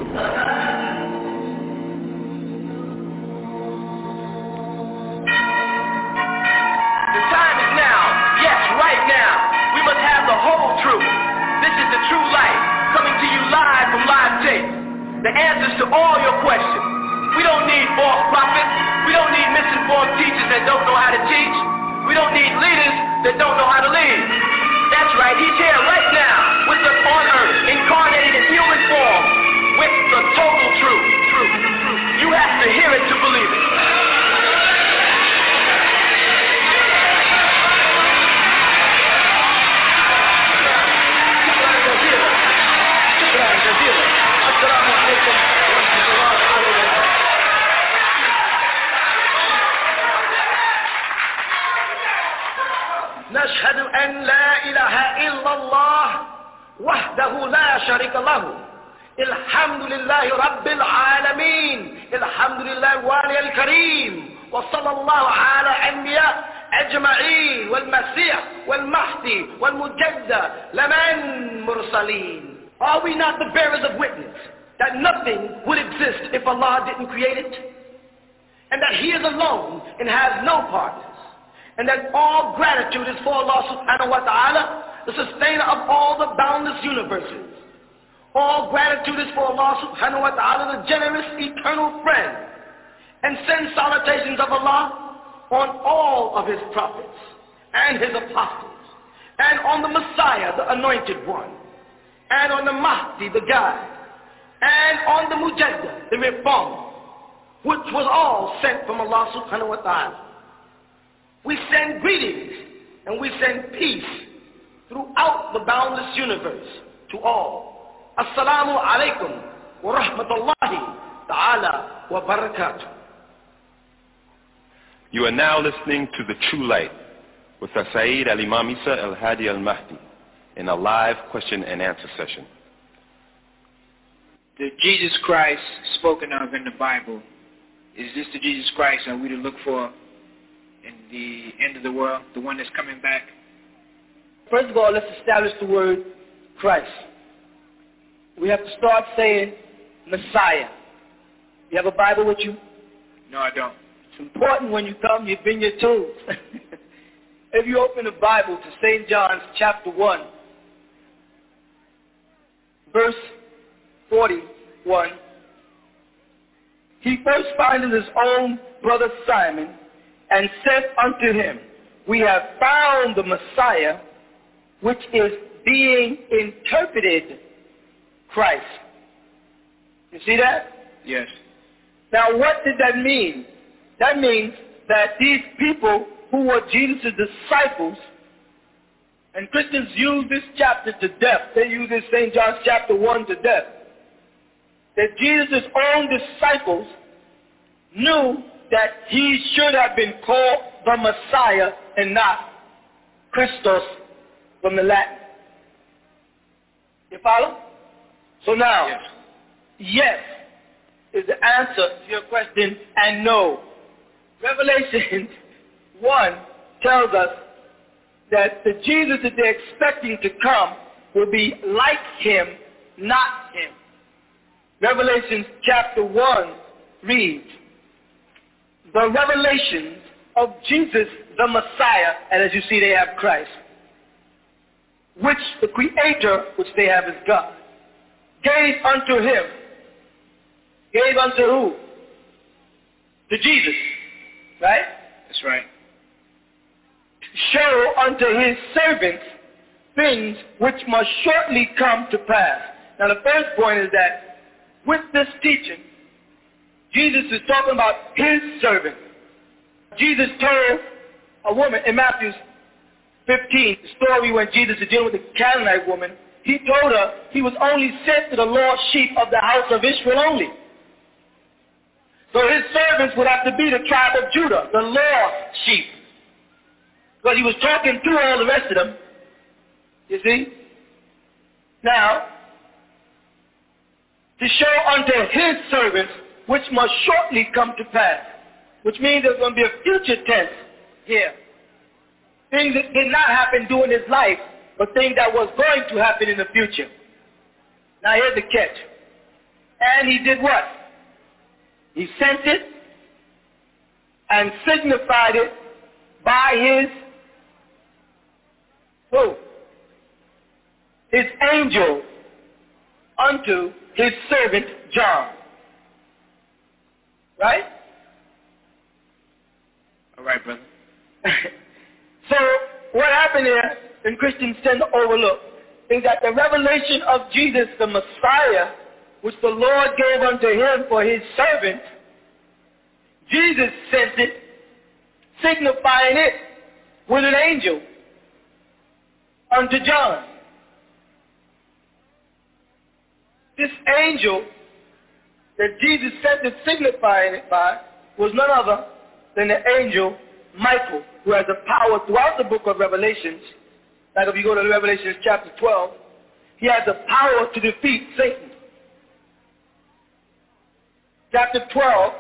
The time is now. Yes, right now. We must have the whole truth. This is the true light, coming to you live from live tape. The answers to all your questions. We don't need false prophets. We don't need misinformed teachers that don't know how to teach. We don't need leaders that don't know how to lead. That's right, he's here right now with us on earth, incarnated in human form, with the total truth. You have to hear it to believe it. نشهد أن لا إله إلا الله وحده لا شريك له الحمد لله رب العالمين الحمد لله الوالي الكريم وصلى الله على أنبياء أجمعين والمسيح والمهدي والمجدد لمن مرسلين. Are we not the bearers of witness that nothing would exist if Allah didn't create it? And that He is alone and has no partners? And that all gratitude is for Allah subhanahu wa ta'ala, the sustainer of all the boundless universes. All gratitude is for Allah subhanahu wa ta'ala, the generous eternal friend. And send salutations of Allah on all of His prophets and His apostles, and on the Messiah, the anointed one, and on the Mahdi, the guide, and on the Mujaddid, the reformer, which was all sent from Allah subhanahu wa ta'ala. We send greetings and we send peace throughout the boundless universe to all. Assalamu alaikum wa rahmatullahi ta'ala wa barakatuh. You are now listening to The True Light with Sayyid Al-Imam Isa Al-Hadi Al-Mahdi in a live question and answer session. The Jesus Christ spoken of in the Bible, is this the Jesus Christ that we to look for in the end of the world, the one that's coming back? First of all, let's establish the word Christ. We have to start saying Messiah. You have a Bible with you? No, I don't. It's important when you come, you bring your tools. If you open the Bible to St. John's chapter 1, verse 41, he first findeth his own brother Simon, and said unto him, we have found the Messiah, which is being interpreted Christ. You see that? Yes. Now what did that mean? That means that these people who were Jesus' disciples, and Christians use this chapter to death. They use this St. John's chapter 1 to death. That Jesus' own disciples knew that he should have been called the Messiah and not Christos from the Latin. You follow? So now, yes is the answer to your question, and no. Revelation 1 tells us that the Jesus that they're expecting to come will be like him, not him. Revelation chapter 1 reads, the revelations of Jesus the Messiah, and as you see they have Christ, which the Creator, which they have as God, gave unto him. Gave unto who? To Jesus, right? That's right. Show unto his servants things which must shortly come to pass. Now the first point is that with this teaching, Jesus is talking about his servant. Jesus told a woman in Matthew 15, the story when Jesus is dealing with the Canaanite woman, he told her he was only sent to the lost sheep of the house of Israel only. So his servants would have to be the tribe of Judah, the lost sheep. Because he was talking to all the rest of them. You see? Now, to show unto his servants which must shortly come to pass. Which means there's going to be a future tense here. Things that did not happen during his life, but things that was going to happen in the future. Now here's the catch. And he did what? He sent it and signified it by his who? His angel unto his servant John. Right? All right, brother. So what happened here, and Christians tend to overlook, is that the revelation of Jesus, the Messiah, which the Lord gave unto him for his servant, Jesus sent it, signifying it with an angel unto John. This angel that Jesus sent it, signifying it by, was none other than the angel Michael, who has the power throughout the book of Revelations. Like if you go to Revelation chapter 12, he has the power to defeat Satan. Chapter 12,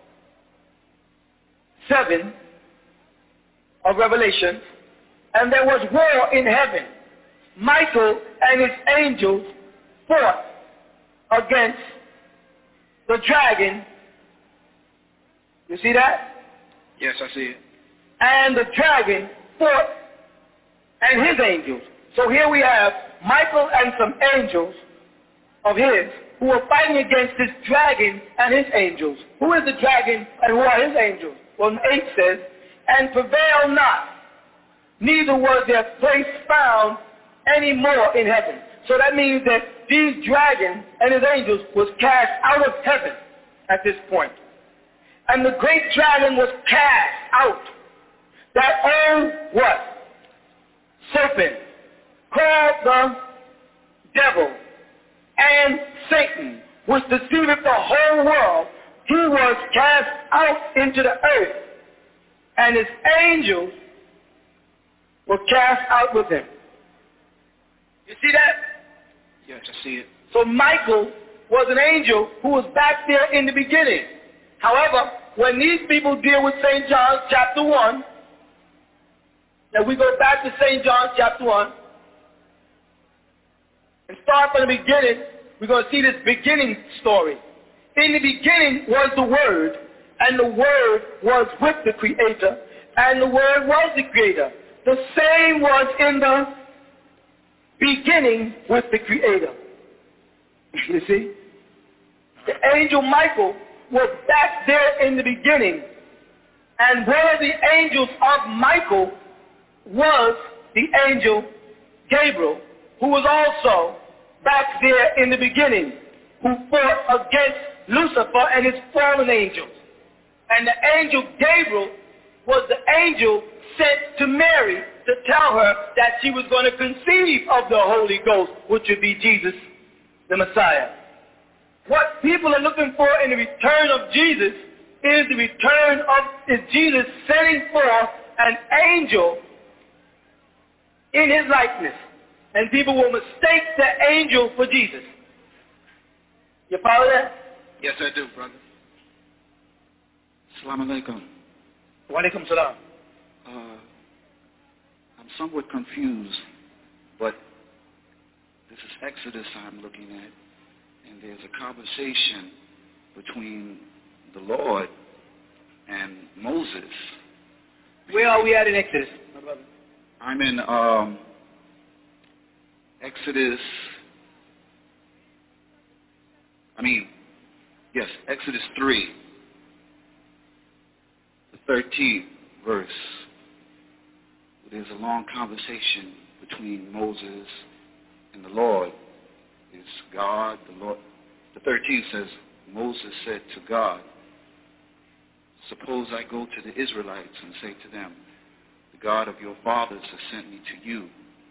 7 of Revelation, and there was war in heaven. Michael and his angels fought against the dragon. You see that? Yes, I see it. And the dragon fought and his angels. So here we have Michael and some angels of his who are fighting against this dragon and his angels. Who is the dragon and who are his angels? Well, 8 says, and prevail not, neither was their place found any more in heaven. So that means that these dragons and his angels was cast out of heaven at this point. And the great dragon was cast out. That old what? Serpent, called the devil and Satan, which deceiveth the whole world. He was cast out into the earth, and his angels were cast out with him. You see that? Yes, I see it. So Michael was an angel who was back there in the beginning. However, when these people deal with St. John chapter 1, now we go back to St. John chapter 1 and start from the beginning, we're going to see this beginning story. In the beginning was the Word, and the Word was with the Creator, and the Word was the Creator. The same was in the beginning with the Creator. You see? The angel Michael was back there in the beginning. And one of the angels of Michael was the angel Gabriel, who was also back there in the beginning, who fought against Lucifer and his fallen angels. And the angel Gabriel was the angel sent to Mary to tell her that she was going to conceive of the Holy Ghost, which would be Jesus, the Messiah. What people are looking for in the return of Jesus is the return of Jesus sending forth an angel in his likeness. And people will mistake the angel for Jesus. You follow that? Yes, I do, brother. Assalamu alaikum. Wa alaikum salam. I'm somewhat confused, but this is Exodus I'm looking at, and there's a conversation between the Lord and Moses. Where are we at in Exodus? I'm in Exodus 3, the 13th verse. There's a long conversation between Moses and the Lord. It's God, the Lord. The 13th says, Moses said to God, suppose I go to the Israelites and say to them, the God of your fathers has sent me to you.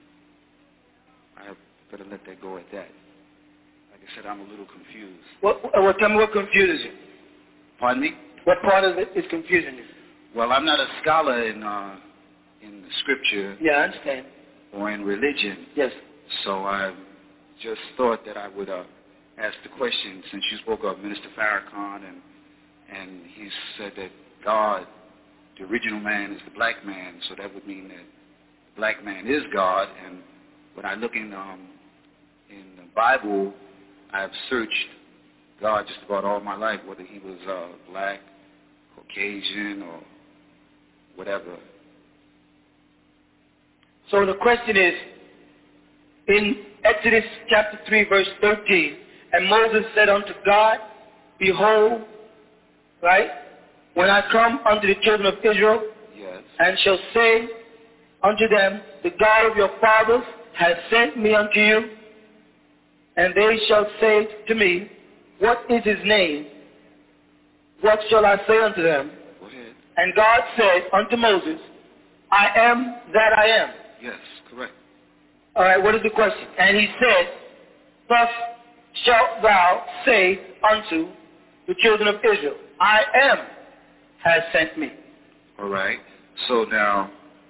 I better let that go at that. Like I said, I'm a little confused. Tell me what confuses you. Pardon me? What part of it is confusing you? Well, I'm not a scholar in the scripture. Yeah, I understand. Or in religion. Yes. So I just thought that I would ask the question, since you spoke of Minister Farrakhan, and he said that God, the original man, is the black man, so that would mean that the black man is God. And when I look in the Bible, I've searched God just about all my life, whether he was black, Caucasian, or whatever. So the question is, in Exodus chapter 3, verse 13, and Moses said unto God, behold, right, when I come unto the children of Israel, Yes. and shall say unto them, the God of your fathers has sent me unto you, and they shall say to me, what is his name? What shall I say unto them? Go ahead. And God said unto Moses, I am that I am. Yes, correct. All right, what is the question? And he said, thus shalt thou say unto the children of Israel, I am has sent me. All right. So now,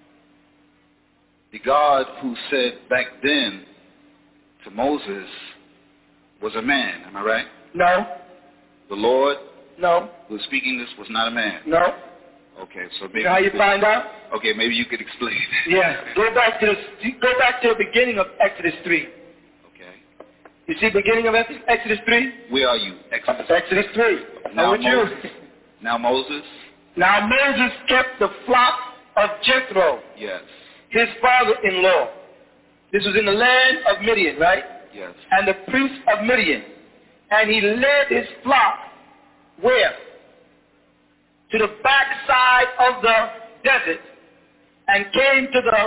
the God who said back then to Moses was a man, am I right? No. The Lord No. who was speaking this was not a man. No. Okay, so maybe You know how you find out? Okay, maybe you could explain. Yeah. Go back to the beginning of Exodus 3. Okay. You see beginning of Exodus 3? Where are you? Exodus. Exodus 3. Now I'm with you. Moses. Now Moses. Now Moses kept the flock of Jethro, Yes. his father-in-law. This was in the land of Midian, right? Yes. And the priest of Midian. And he led his flock where? To the backside of the desert, and came to the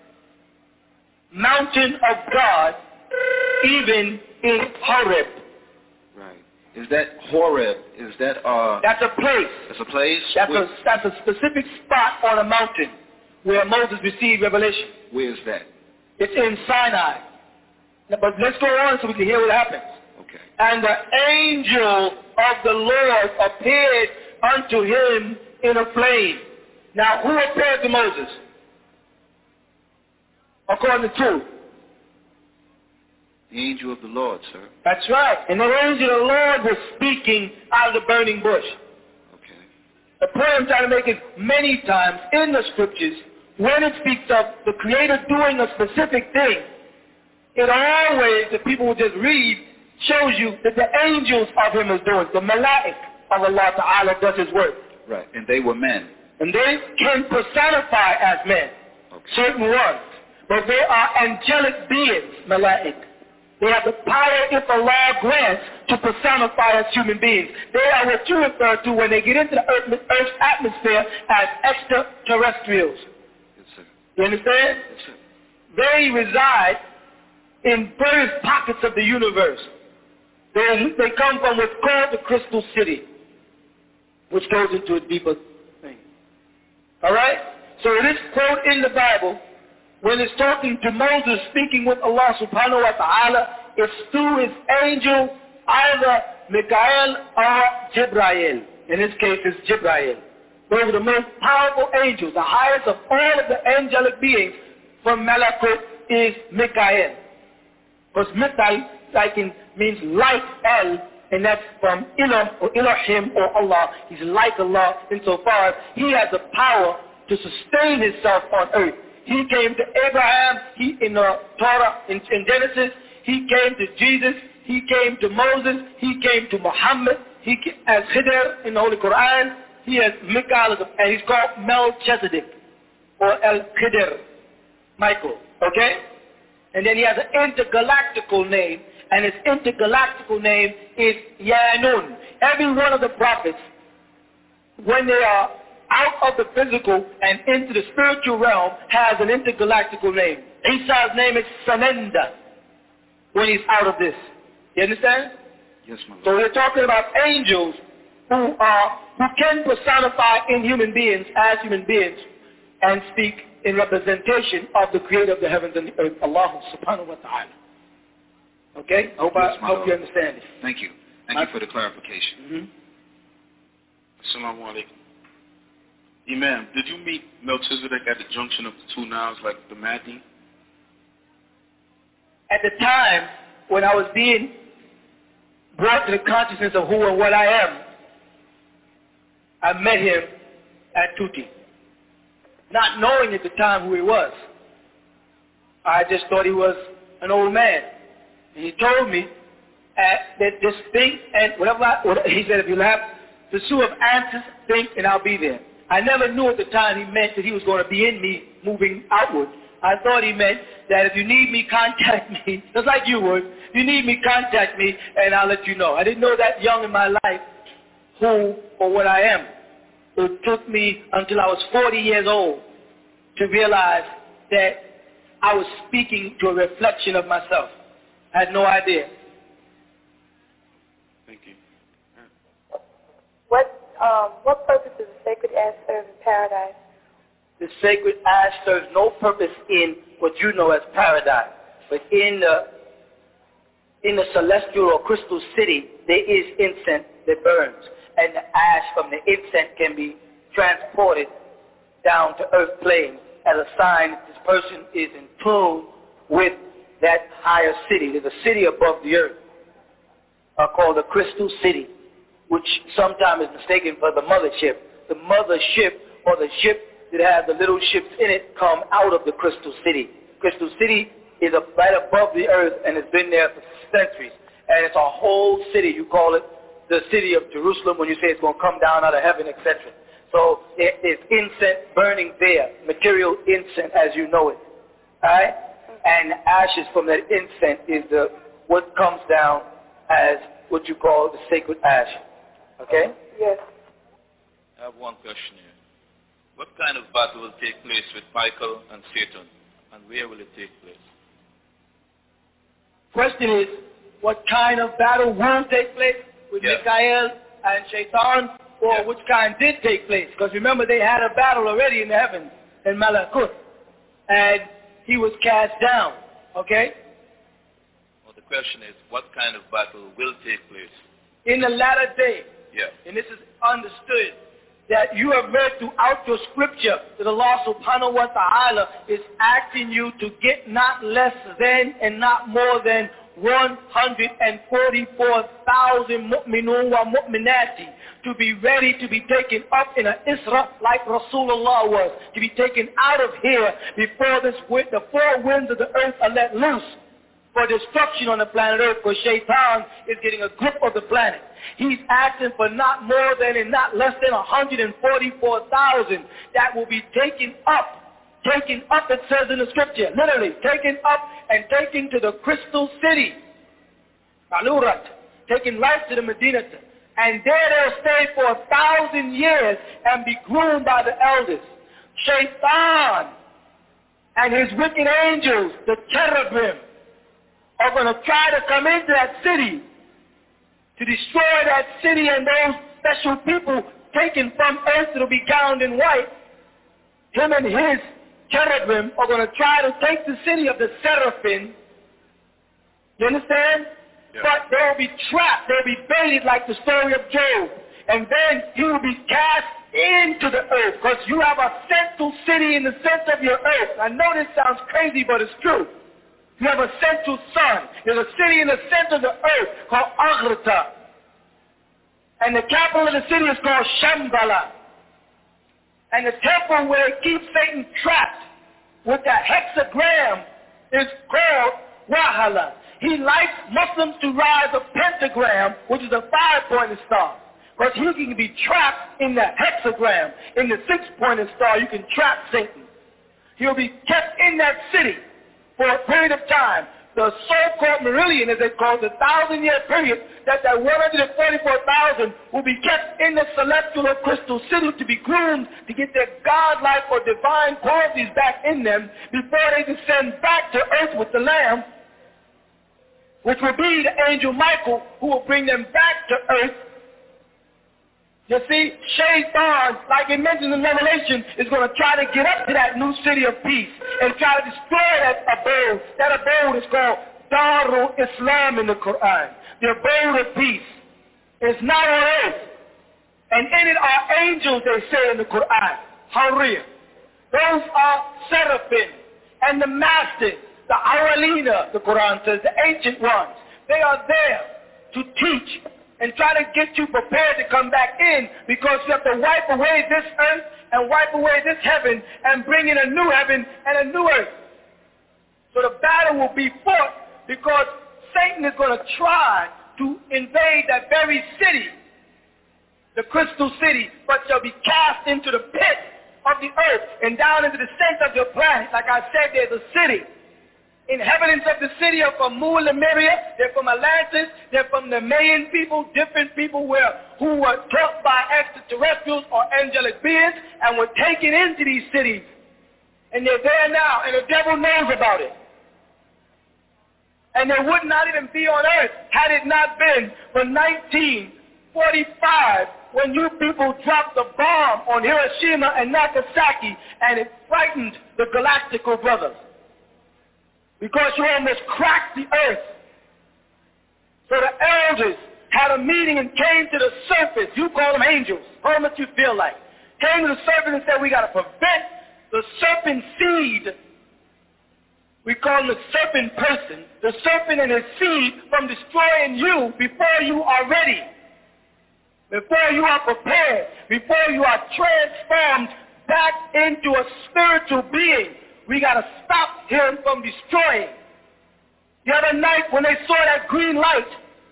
mountain of God, even in Horeb. Right. Is that Horeb? Is that That's a place. That's a place? That's a specific spot on a mountain where Moses received revelation. Where is that? It's in Sinai. But let's go on so we can hear what happens. Okay. And the angel of the Lord appeared unto him in a flame. Now, who appeared to Moses? According to? The angel of the Lord, sir. That's right. And the angel of the Lord was speaking out of the burning bush. Okay. The point I'm trying to make is many times in the scriptures, when it speaks of the Creator doing a specific thing, it always, the people will just read, shows you that the angels of him is doing. The malaik of Allah Ta'ala does his work. Right. And they were men. And they can personify as men, Okay. certain ones. But they are angelic beings, malaik. They have the power, if Allah grants, to personify as human beings. They are what you refer to when they get into the Earth's atmosphere as extraterrestrials. Yes, sir. You understand? Yes, sir. They reside in various pockets of the universe. They come from what's called the Crystal City, which goes into a deeper thing. All right? So this quote in the Bible, when it's talking to Moses speaking with Allah subhanahu wa ta'ala, it's through his angel, either Mikael or Jibrail. In this case, it's Jibrail. Those are the most powerful angels. The highest of all of the angelic beings from Malakut is Mikael. Because Mikael means like El, and that's from Elohim or Elohim or Allah. He's like Allah insofar as he has the power to sustain himself on earth. He came to Abraham, in the Torah, in Genesis. He came to Jesus. He came to Moses. He came to Muhammad. As Khidr in the Holy Quran, he has Mikael, and he's called Melchizedek, or El Khidr, Michael, okay? And then he has an intergalactical name, and his intergalactical name is Yanun. Every one of the prophets, when they are out of the physical and into the spiritual realm, has an intergalactical name. Isa's name is Sanenda when he's out of this. You understand? Yes, my Lord. So we're talking about angels who can personify in human beings as human beings and speak in representation of the creator of the heavens and the earth, Allah subhanahu wa ta'ala. Okay? I hope you understand it. Thank you. Thank you for the clarification. Assalamu alaikum. Imam, did you meet Melchizedek at the junction of the two Niles like the Mahdi? At the time when I was being brought to the consciousness of who and what I am, I met him at Tuti. Not knowing at the time who he was. I just thought he was an old man. And he told me Just think, and he said, if you have the pursuit of answers, think, and I'll be there. I never knew at the time he meant that he was going to be in me moving outward. I thought he meant that if you need me, contact me, just like you would. If you need me, contact me, and I'll let you know. I didn't know that young in my life who or what I am. It took me until I was 40 years old to realize that I was speaking to a reflection of myself. I had no idea. Thank you. What purpose does the sacred ash serve in paradise? The sacred ash serves no purpose in what you know as paradise. But in the celestial or crystal city, there is incense that burns. And the ash from the incense can be transported down to earth plane as a sign that this person is in tune with that higher city. There's a city above the earth called the crystal city, which sometimes is mistaken for the mothership. The mothership, or the ship that has the little ships in it, come out of the crystal city. Crystal city is right above the earth and has been there for centuries. And it's a whole city. You call it the city of Jerusalem when you say it's going to come down out of heaven, etc. So there's incense burning there, material incense as you know it. All right? And ashes from that incense is what comes down as what you call the sacred ash. Okay? Yes. I have one question here. What kind of battle will take place with Michael and Satan, and where will it take place? Question is, what kind of battle will take place with Michael and Shaitan, or which kind did take place? Because remember, they had a battle already in the heavens, in Malakut, and he was cast down. Okay? Well, the question is, what kind of battle will take place? In the latter day, and this is understood, that you have read throughout your scripture that Allah subhanahu wa ta'ala is asking you to get not less than and not more than 144,000 mu'minun wa mu'minati to be ready to be taken up in an Isra like Rasulullah was, to be taken out of here before the four winds of the earth are let loose for destruction on the planet Earth, because Shaitan is getting a grip of the planet. He's asking for not more than and not less than 144,000 that will be taken up. Taken up, it says in the scripture, literally, taken up and taken to the crystal city, Alurat, taken right to the Medina. And there they'll stay for 1,000 years and be groomed by the elders. Shaitan and his wicked angels, the cherubim, are going to try to come into that city to destroy that city and those special people taken from earth that will be gowned in white. Him and his cherubim are going to try to take the city of the seraphim. You understand? Yeah. But they will be trapped. They will be baited like the story of Job. And then he will be cast into the earth, because you have a central city in the center of your earth. I know this sounds crazy, but it's true. You have a central sun. There's a city in the center of the earth called Aghrata. And the capital of the city is called Shambhala. And the temple where it keeps Satan trapped with that hexagram is called Wahala. He likes Muslims to rise a pentagram, which is a 5-pointed star. Because he can be trapped in the hexagram. In the 6-pointed star, you can trap Satan. He'll be kept in that city for a period of time. The so-called Merillion, as they call it, the 1,000-year period, that 144,000 will be kept in the celestial or crystal city to be groomed to get their godlike or divine qualities back in them before they descend back to earth with the Lamb, which will be the angel Michael, who will bring them back to earth. You see, Shaitan, like it mentions in Revelation, is going to try to get up to that new city of peace and try to destroy that abode. That abode is called Darul Islam in the Quran. The abode of peace. It's not on earth. And in it are angels, they say in the Quran. Hurriya. Those are seraphim and the masters, the awalina, the Quran says, the ancient ones. They are there to teach and try to get you prepared to come back in, because you have to wipe away this earth and wipe away this heaven and bring in a new heaven and a new earth. So the battle will be fought, because Satan is going to try to invade that very city, the crystal city, but shall be cast into the pit of the earth and down into the center of your planet. Like I said, there's a city. Inhabitants of the city are from Mu and Lemuria, they're from Atlantis, they're from the Mayan people, different people who were taught by extraterrestrials or angelic beings and were taken into these cities. And they're there now, and the devil knows about it. And they would not even be on earth had it not been for 1945 when you people dropped the bomb on Hiroshima and Nagasaki, and it frightened the Galactical brothers. Because you almost cracked the earth. So the elders had a meeting and came to the surface. You call them angels. Call them what you feel like. Came to the surface and said, we got to prevent the serpent seed. We call him the serpent person. The serpent and his seed from destroying you before you are ready. Before you are prepared. Before you are transformed back into a spiritual being. We got to stop him from destroying. The other night when they saw that green light,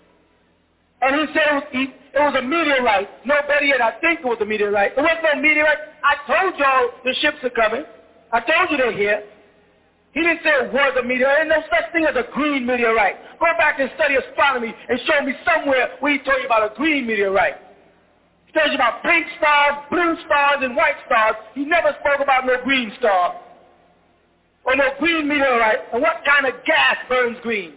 and he said it was a meteorite. No, better yet, I think it was a meteorite. It wasn't no meteorite. I told y'all the ships are coming. I told you they're here. He didn't say it was a meteorite. There's no such thing as a green meteorite. Go back and study astronomy and show me somewhere where he told you about a green meteorite. He tells you about pink stars, blue stars, and white stars. He never spoke about no green star. Or no green meteorite, and what kind of gas burns green?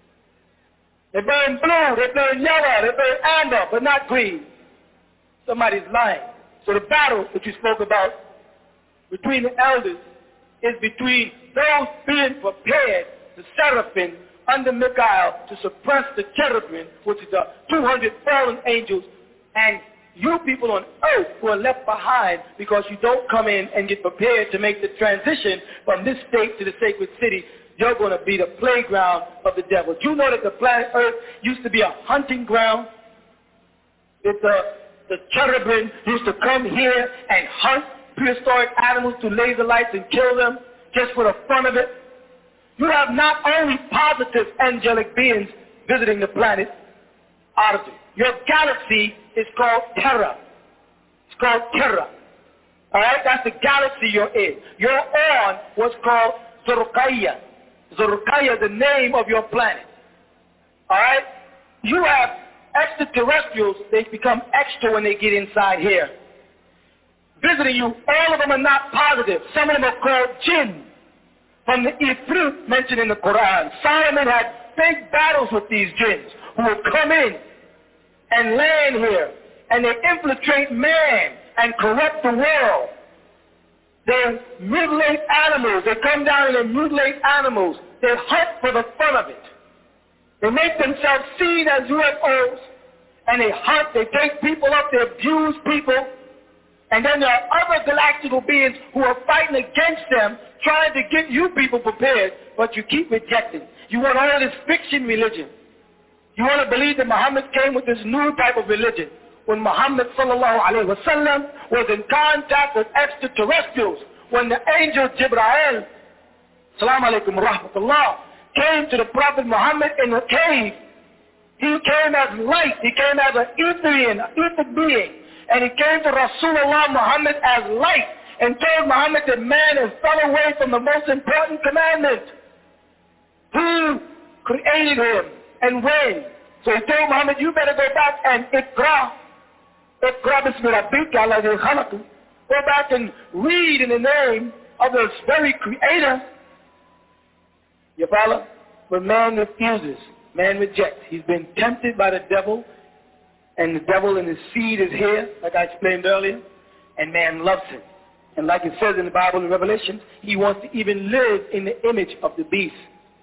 They burn blue, they burn yellow, they burn amber, but not green. Somebody's lying. So the battle that you spoke about between the elders is between those being prepared, the seraphim under Michael, to suppress the cherubim, which is the 200 fallen angels, and you people on earth who are left behind because you don't come in and get prepared to make the transition from this state to the sacred city. You're going to be the playground of the devil. Do you know that the planet Earth used to be a hunting ground? That the cherubim used to come here and hunt prehistoric animals through laser lights and kill them just for the fun of it? You have not only positive angelic beings visiting the planet, your galaxy is called Terra. It's called Terra. All right? That's the galaxy you're in. You're on what's called Zorukaya. Zorukaya is the name of your planet. All right? You have extraterrestrials. They become extra when they get inside here. Visiting you, all of them are not positive. Some of them are called jinn. From the Ifrit mentioned in the Quran. Solomon had big battles with these jinns who would come in and land here, and they infiltrate man and corrupt the world. They mutilate animals. They come down and they mutilate animals. They hunt for the fun of it. They make themselves seen as UFOs, and they hunt. They take people up. They abuse people. And then there are other galactical beings who are fighting against them, trying to get you people prepared, but you keep rejecting. You want all this fiction religion. You want to believe that Muhammad came with this new type of religion. When Muhammad sallallahu alayhi wa sallam was in contact with extraterrestrials, when the angel Jibreel, salam alaikum rahmatullah, came to the Prophet Muhammad in a cave, he came as light, he came as an etheric being, and he came to Rasulullah Muhammad as light, and told Muhammad that man has fell away from the most important commandment. Who created him? And when? So he told Muhammad, you better go back and Iqra bismi rabbika alladhi khalaq. Go back and read in the name of the very creator. You follow? But man refuses. Man rejects. He's been tempted by the devil, and the devil and his seed is here, like I explained earlier, and man loves him. And like it says in the Bible in Revelation, he wants to even live in the image of the beast.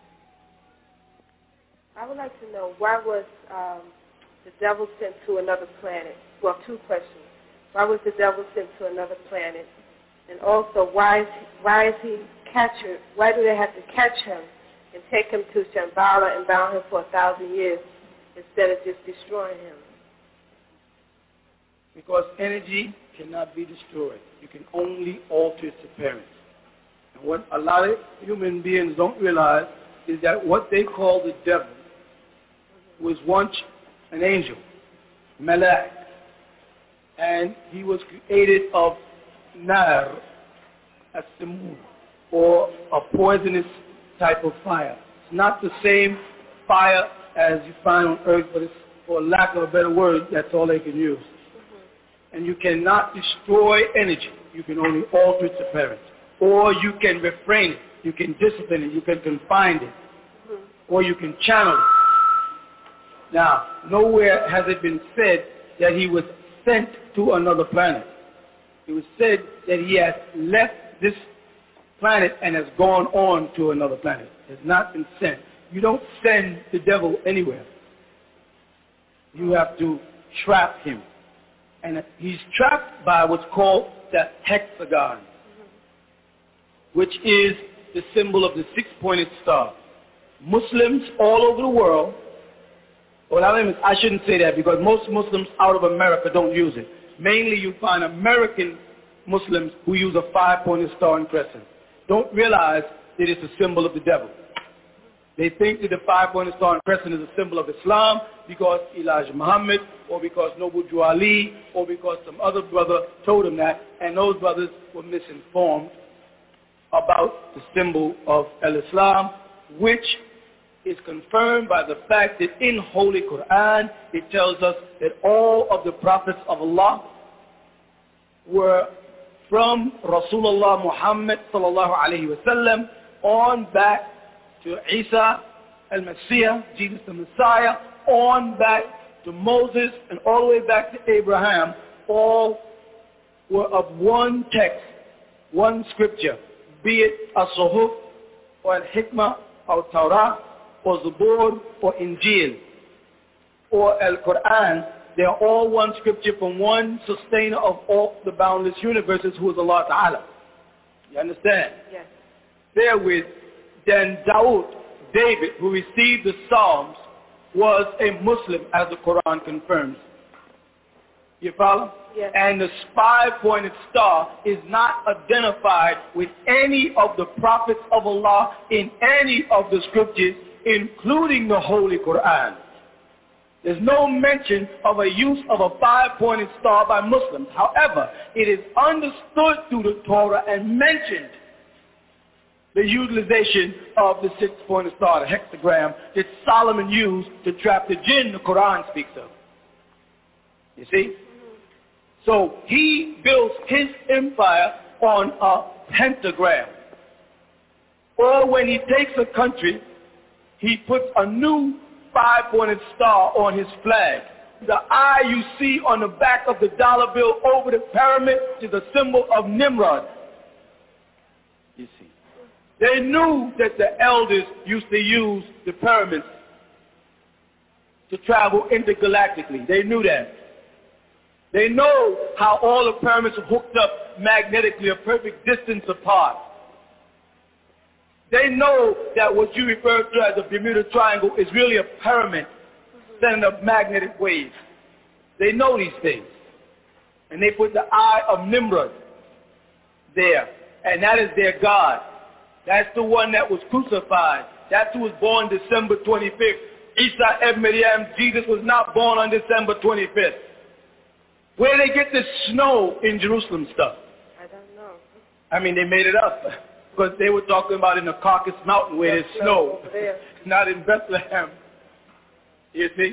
I would like to know, why was the devil sent to another planet? Well, two questions. Why was the devil sent to another planet? And also, why is he captured? Why do they have to catch him and take him to Shambhala and bound him for 1,000 years instead of just destroying him? Because energy cannot be destroyed. You can only alter its appearance. And what a lot of human beings don't realize is that what they call the devil was once an angel, Malak. And he was created of nar, as-samum, or a poisonous type of fire. It's not the same fire as you find on earth, but it's, for lack of a better word, that's all they can use. And you cannot destroy energy. You can only alter its appearance. Or you can refrain it. You can discipline it. You can confine it. Or you can channel it. Now, nowhere has it been said that he was sent to another planet. It was said that he has left this planet and has gone on to another planet. It has not been sent. You don't send the devil anywhere. You have to trap him. And he's trapped by what's called the hexagon, which is the symbol of the six-pointed star. Muslims all over the world, well, I shouldn't say that because most Muslims out of America don't use it. Mainly you find American Muslims who use a five-pointed star and crescent. Don't realize that it's a symbol of the devil. They think that the five-pointed star and crescent is a symbol of Islam because Elijah Muhammad or because Noble Drew Ali or because some other brother told them that, and those brothers were misinformed about the symbol of Al-Islam, which is confirmed by the fact that in Holy Quran it tells us that all of the prophets of Allah were from Rasulullah Muhammad sallallahu alayhi wa sallam on back to Isa al-Messiah, Jesus the Messiah, on back to Moses, and all the way back to Abraham. All were of one text, one scripture, be it as-Suhuf or al-Hikmah or Torah or Zabur or Injil or Al-Quran. They are all one scripture from one sustainer of all the boundless universes, who is Allah Ta'ala. You understand? Yes. Therewith, then David, who received the Psalms, was a Muslim, as the Quran confirms. You follow? Yes. And the five-pointed star is not identified with any of the prophets of Allah in any of the scriptures, including the Holy Quran. There's no mention of a use of a five-pointed star by Muslims. However, it is understood through the Torah and mentioned the utilization of the six-pointed star, the hexagram, that Solomon used to trap the jinn the Quran speaks of. You see? So he builds his empire on a pentagram. Or when he takes a country, he puts a new five-pointed star on his flag. The eye you see on the back of the dollar bill over the pyramid is a symbol of Nimrod. You see. They knew that the elders used to use the pyramids to travel intergalactically. They knew that. They know how all the pyramids are hooked up magnetically a perfect distance apart. They know that what you refer to as a Bermuda Triangle is really a pyramid sending up magnetic waves. They know these things. And they put the eye of Nimrod there. And that is their God. That's the one that was crucified. That's who was born December 25th. Isa ibn Maryam, Jesus, was not born on December 25th. Where did they get this snow in Jerusalem stuff? I don't know. I mean, they made it up. Because they were talking about in the Caucasus Mountain where there's snow. Not in Bethlehem. You see?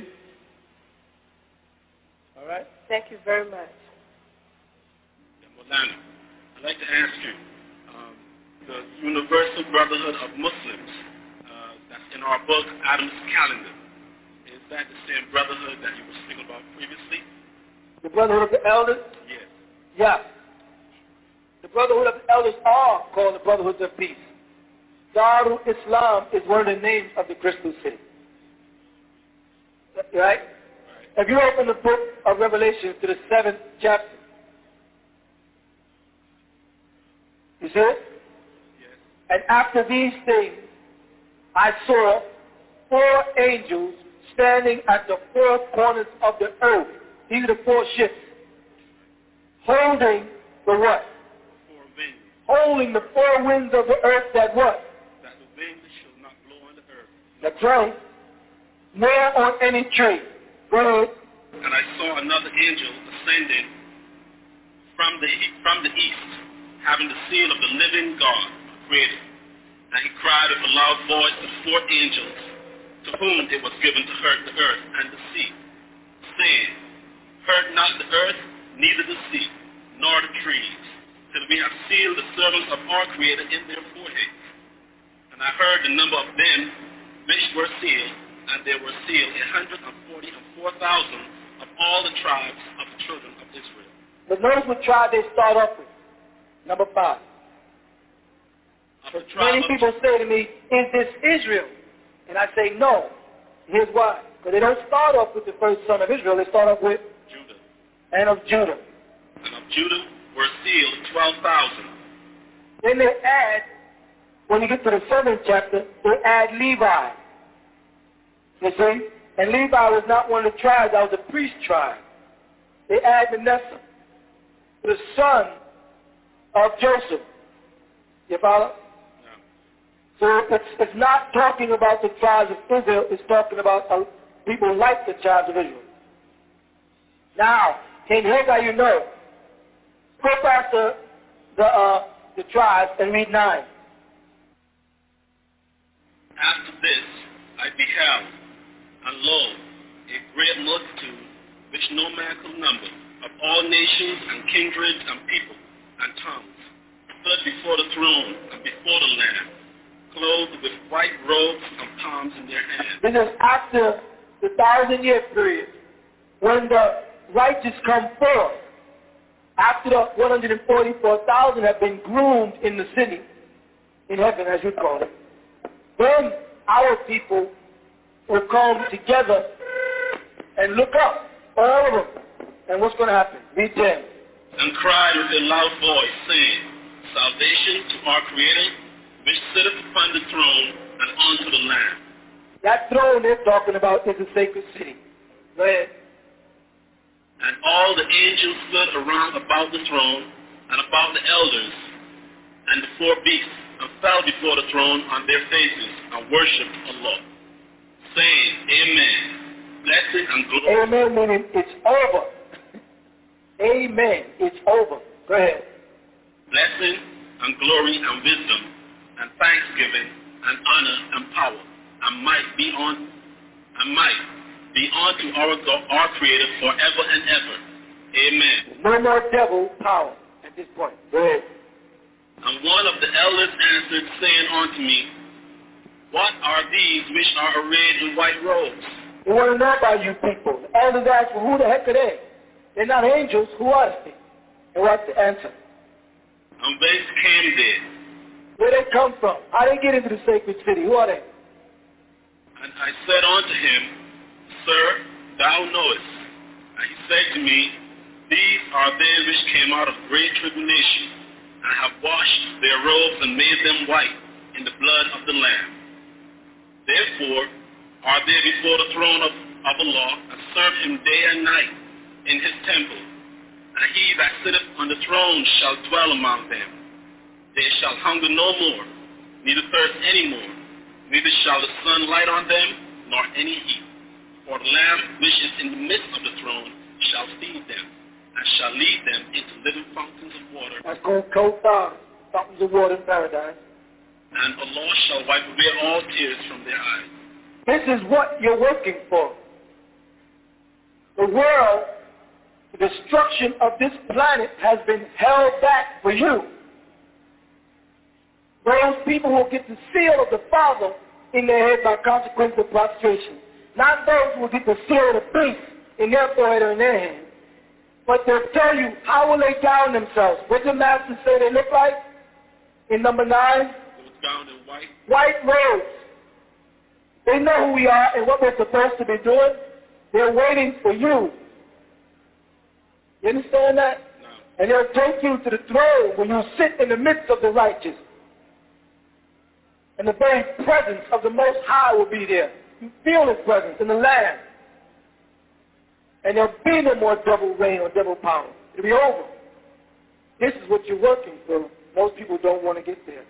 All right? Thank you very much. Molana, I'd like to ask you, the Universal Brotherhood of Muslims, that's in our book, Adam's Calendar, is that the same brotherhood that you were speaking about previously? The Brotherhood of the Elders? Yes. Yeah. The Brotherhood of the Elders are called the Brotherhoods of Peace. Darul Islam is one of the names of the Crystal City. Right? If you open the book of Revelation to the 7th chapter, you see it? Yes. And after these things, I saw 4 angels standing at the 4 corners of the earth. These are the 4 ships. Holding the what? 4 winds. Holding the 4 winds of the earth that what? That the wind shall not blow on the earth. That's right. Nor on any tree. Go ahead. And I saw another angel ascending from the east, having the seal of the living God, Creator. And he cried with a loud voice to the four angels, to whom it was given to hurt the earth and the sea, saying, hurt not the earth, neither the sea, nor the trees, till we have sealed the servants of our Creator in their foreheads. And I heard the number of them which were sealed, and there were sealed 144,000 of all the tribes of the children of Israel. But notice what tribe they start off with. Number 5. Many people say to me, is this Israel? And I say, no. Here's why. Because they don't start off with the first son of Israel. They start off with Judah. And of Judah. And of Judah were sealed 12,000. Then they add, when you get to the 7th chapter, they add Levi. You see? And Levi was not one of the tribes. That was a priest tribe. They add Manasseh, the son of Joseph. You follow? So it's not talking about the tribes of Israel. It's talking about people like the tribes of Israel. Now, here's how you know. Go past the tribes and read 9. After this I beheld, and lo, a great multitude, which no man could number, of all nations and kindreds and people and tongues, stood before the throne and before the Lamb, clothed with white robes and palms in their hands. This is after the 1,000-year period, when the righteous come forth. After the 144,000 have been groomed in the city, in heaven as you call it, then our people will come together and look up, all of them. And what's going to happen? Read 10. And cried with a loud voice, saying, salvation to our Creator, which sitteth upon the throne and unto the Lamb. That throne they're talking about is a sacred city. Go ahead. And all the angels stood around about the throne and about the elders and the four beasts, and fell before the throne on their faces and worshipped Allah, saying, Amen. Blessing and glory. Amen meaning it's over. Amen. It's over. Go ahead. Blessing and glory and wisdom and thanksgiving and honor and power and might be unto our Creator forever and ever. Amen. No more devil power at this point. Go ahead. And one of the elders answered, saying unto me, what are these which are arrayed in white robes? We want to know about you people. The elders asked, well, who the heck are they? They're not angels. Who are they? And what's the answer? And whence came they? Where they come from? How they get into the sacred city? Who are they? And I said unto him, Sir, thou knowest. And he said to me, these are they which came out of great tribulation, and have washed their robes and made them white in the blood of the Lamb. Therefore are they before the throne of Allah, and serve him day and night in his temple. And he that sitteth on the throne shall dwell among them. They shall hunger no more, neither thirst any more, neither shall the sun light on them, nor any heat. For the Lamb which is in the midst of the throne shall feed them, and shall lead them into living fountains of water. That's called cold fountains of water in paradise. And Allah shall wipe away all tears from their eyes. This is what you're working for. The world, the destruction of this planet has been held back for you. Those people will get the seal of the Father in their head by consequence of prostration. Not those who will get the seal of the beast in their forehead or in their hand. But they'll tell you, how will they gown themselves? What did the Master say they look like? In number 9? It was gowned in white. White robes. They know who we are and what we're supposed to be doing. They're waiting for you. You understand that? No. And they'll take you to the throne when you sit in the midst of the righteous. And the very presence of the Most High will be there. You feel His presence in the land. And there'll be no more double reign or double power. It'll be over. This is what you're working for. Most people don't want to get there.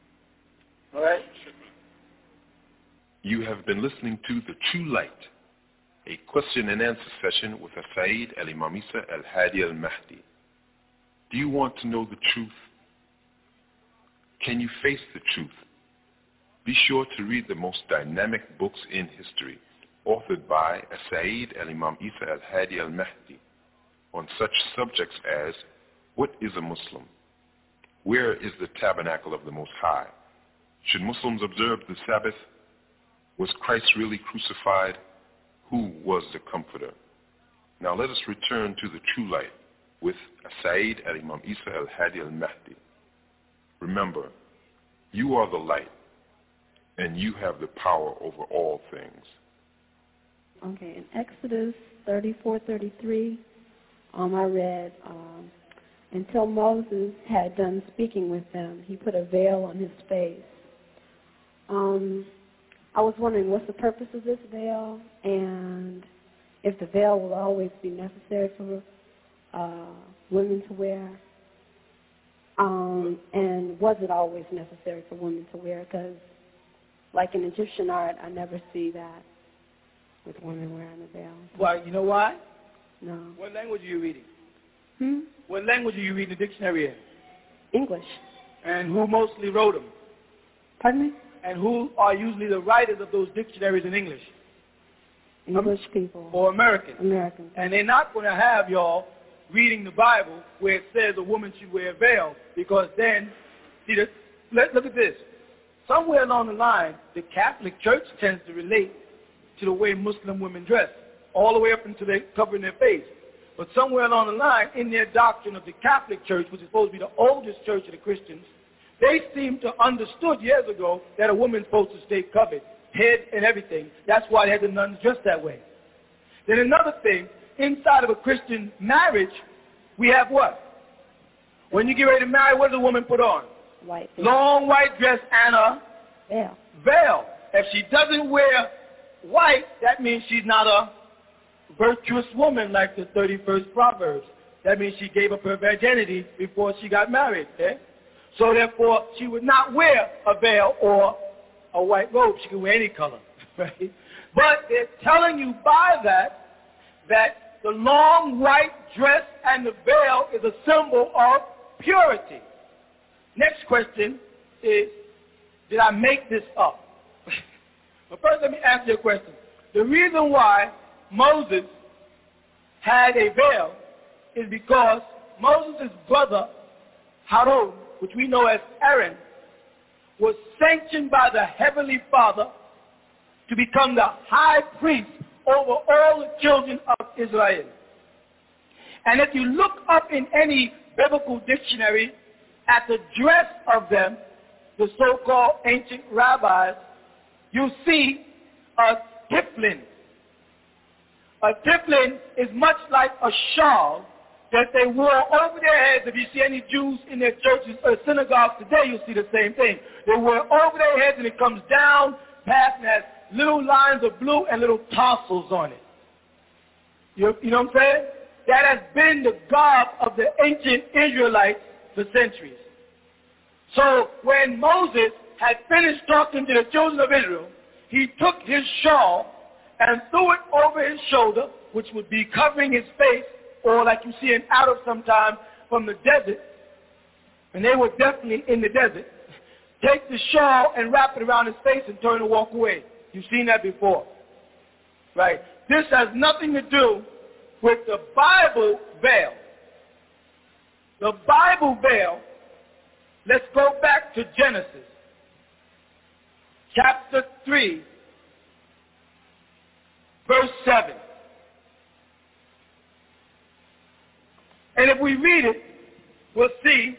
All right? You have been listening to The True Light, a question and answer session with Sayyid Al-Imam Isa Al-Hadi Al-Mahdi. Do you want to know the truth? Can you face the truth? Be sure to read the most dynamic books in history, authored by Sayyid Al-Imam Isa Al-Hadi Al-Mahdi, on such subjects as, what is a Muslim? Where is the tabernacle of the Most High? Should Muslims observe the Sabbath? Was Christ really crucified? Who was the Comforter? Now let us return to the true light with Sayyid Al-Imam Isa Al-Hadi Al-Mahdi. Remember, you are the light, and you have the power over all things. Okay, in Exodus 34:33, I read, until Moses had done speaking with them, he put a veil on his face. I was wondering, what's the purpose of this veil, and if the veil will always be necessary for women to wear, and was it always necessary for women to wear? Because, like in Egyptian art, I never see that with women wearing a veil. Why? You know why? No. What language are you reading? What language are you reading the dictionary in? English. And who mostly wrote them? Pardon me? And who are usually the writers of those dictionaries in English? English people. Or Americans. Americans. And they're not going to have y'all reading the Bible where it says a woman should wear a veil, because then, see, look at this. Somewhere along the line, the Catholic Church tends to relate to the way Muslim women dress, all the way up until they're covering their face. But somewhere along the line, in their doctrine of the Catholic Church, which is supposed to be the oldest church of the Christians, they seem to understood years ago that a woman's supposed to stay covered, head and everything. That's why they had the nuns dress that way. Then another thing, inside of a Christian marriage, we have what? When you get ready to marry, what does a woman put on? White. Long white dress and a veil. If she doesn't wear white, that means she's not a virtuous woman like the 31st Proverbs. That means she gave up her virginity before she got married. So therefore, she would not wear a veil or a white robe. She could wear any color. Right? But they're telling you by that the long white dress and the veil is a symbol of purity. Next question is, did I make this up? But first let me answer your question. The reason why Moses had a veil is because Moses' brother, Harun, which we know as Aaron, was sanctioned by the Heavenly Father to become the high priest over all the children of Israel. And if you look up in any biblical dictionary at the dress of them, the so-called ancient rabbis, you see a tefillin. A tefillin is much like a shawl that they wore over their heads. If you see any Jews in their churches or synagogues today, you'll see the same thing. They wear over their heads and it comes down past and has little lines of blue and little tassels on it. You know what I'm saying? That has been the garb of the ancient Israelites for centuries. So when Moses had finished talking to the children of Israel, he took his shawl and threw it over his shoulder, which would be covering his face, or like you see an Arab sometime from the desert, and they were definitely in the desert, take the shawl and wrap it around his face and turn and walk away. You've seen that before, right? This has nothing to do with the Bible veil. The Bible veil, let's go back to Genesis, chapter 3, verse 7. And if we read it, we'll see,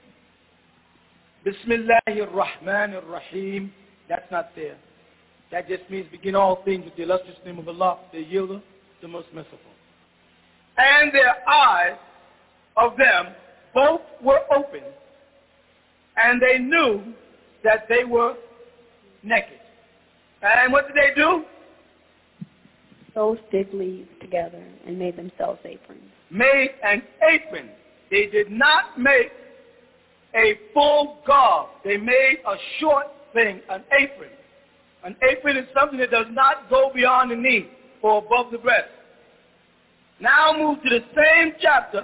Bismillahir Rahmanir Rahim. That's not there. That just means begin all things with the illustrious name of Allah, the Yielder, the most merciful. And their eyes of them both were open, and they knew that they were naked. And what did they do? Sewed fig leaves together and made themselves aprons. Made an apron. They did not make a full garb. They made a short thing, an apron. An apron is something that does not go beyond the knee. or above the breast. Now move to the same chapter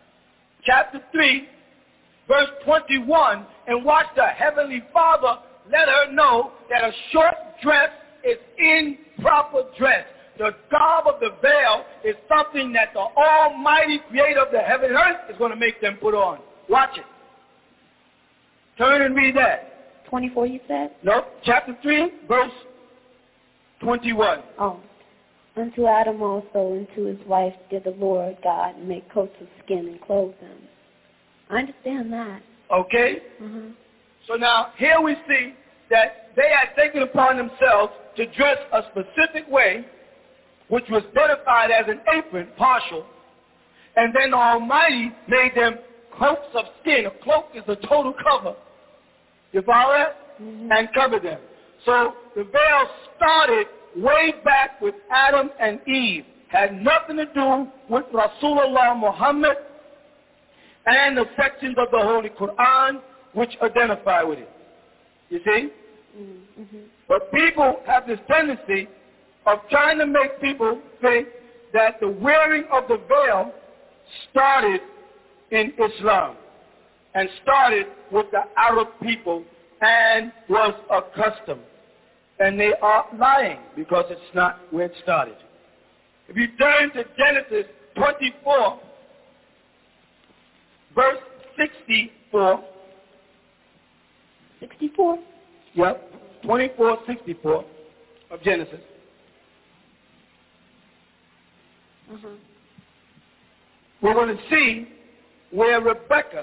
3, verse 21, and watch the Heavenly Father let her know that a short dress is improper dress. The garb of the veil is something that the Almighty Creator of the heaven and earth is going to make them put on. Watch it. Turn and read that. 24 you said? No, chapter 3, verse 21. Oh. Unto Adam also and to his wife did the Lord God make coats of skin and clothe them. I understand that. Okay? Mm-hmm. So now here we see that they had taken upon themselves to dress a specific way, which was identified as an apron, partial, and then the Almighty made them coats of skin. A cloak is a total cover. You follow that? Mm-hmm. And cover them. So the veil started way back with Adam and Eve. Had nothing to do with Rasulullah Muhammad and the sections of the Holy Quran which identify with it. You see? Mm-hmm. But people have this tendency of trying to make people think that the wearing of the veil started in Islam and started with the Arab people and was a custom. And they are lying because it's not where it started. If you turn to Genesis 24, verse 64. 64? Yep, 24:64 of Genesis. Uh-huh. We're going to see where Rebecca,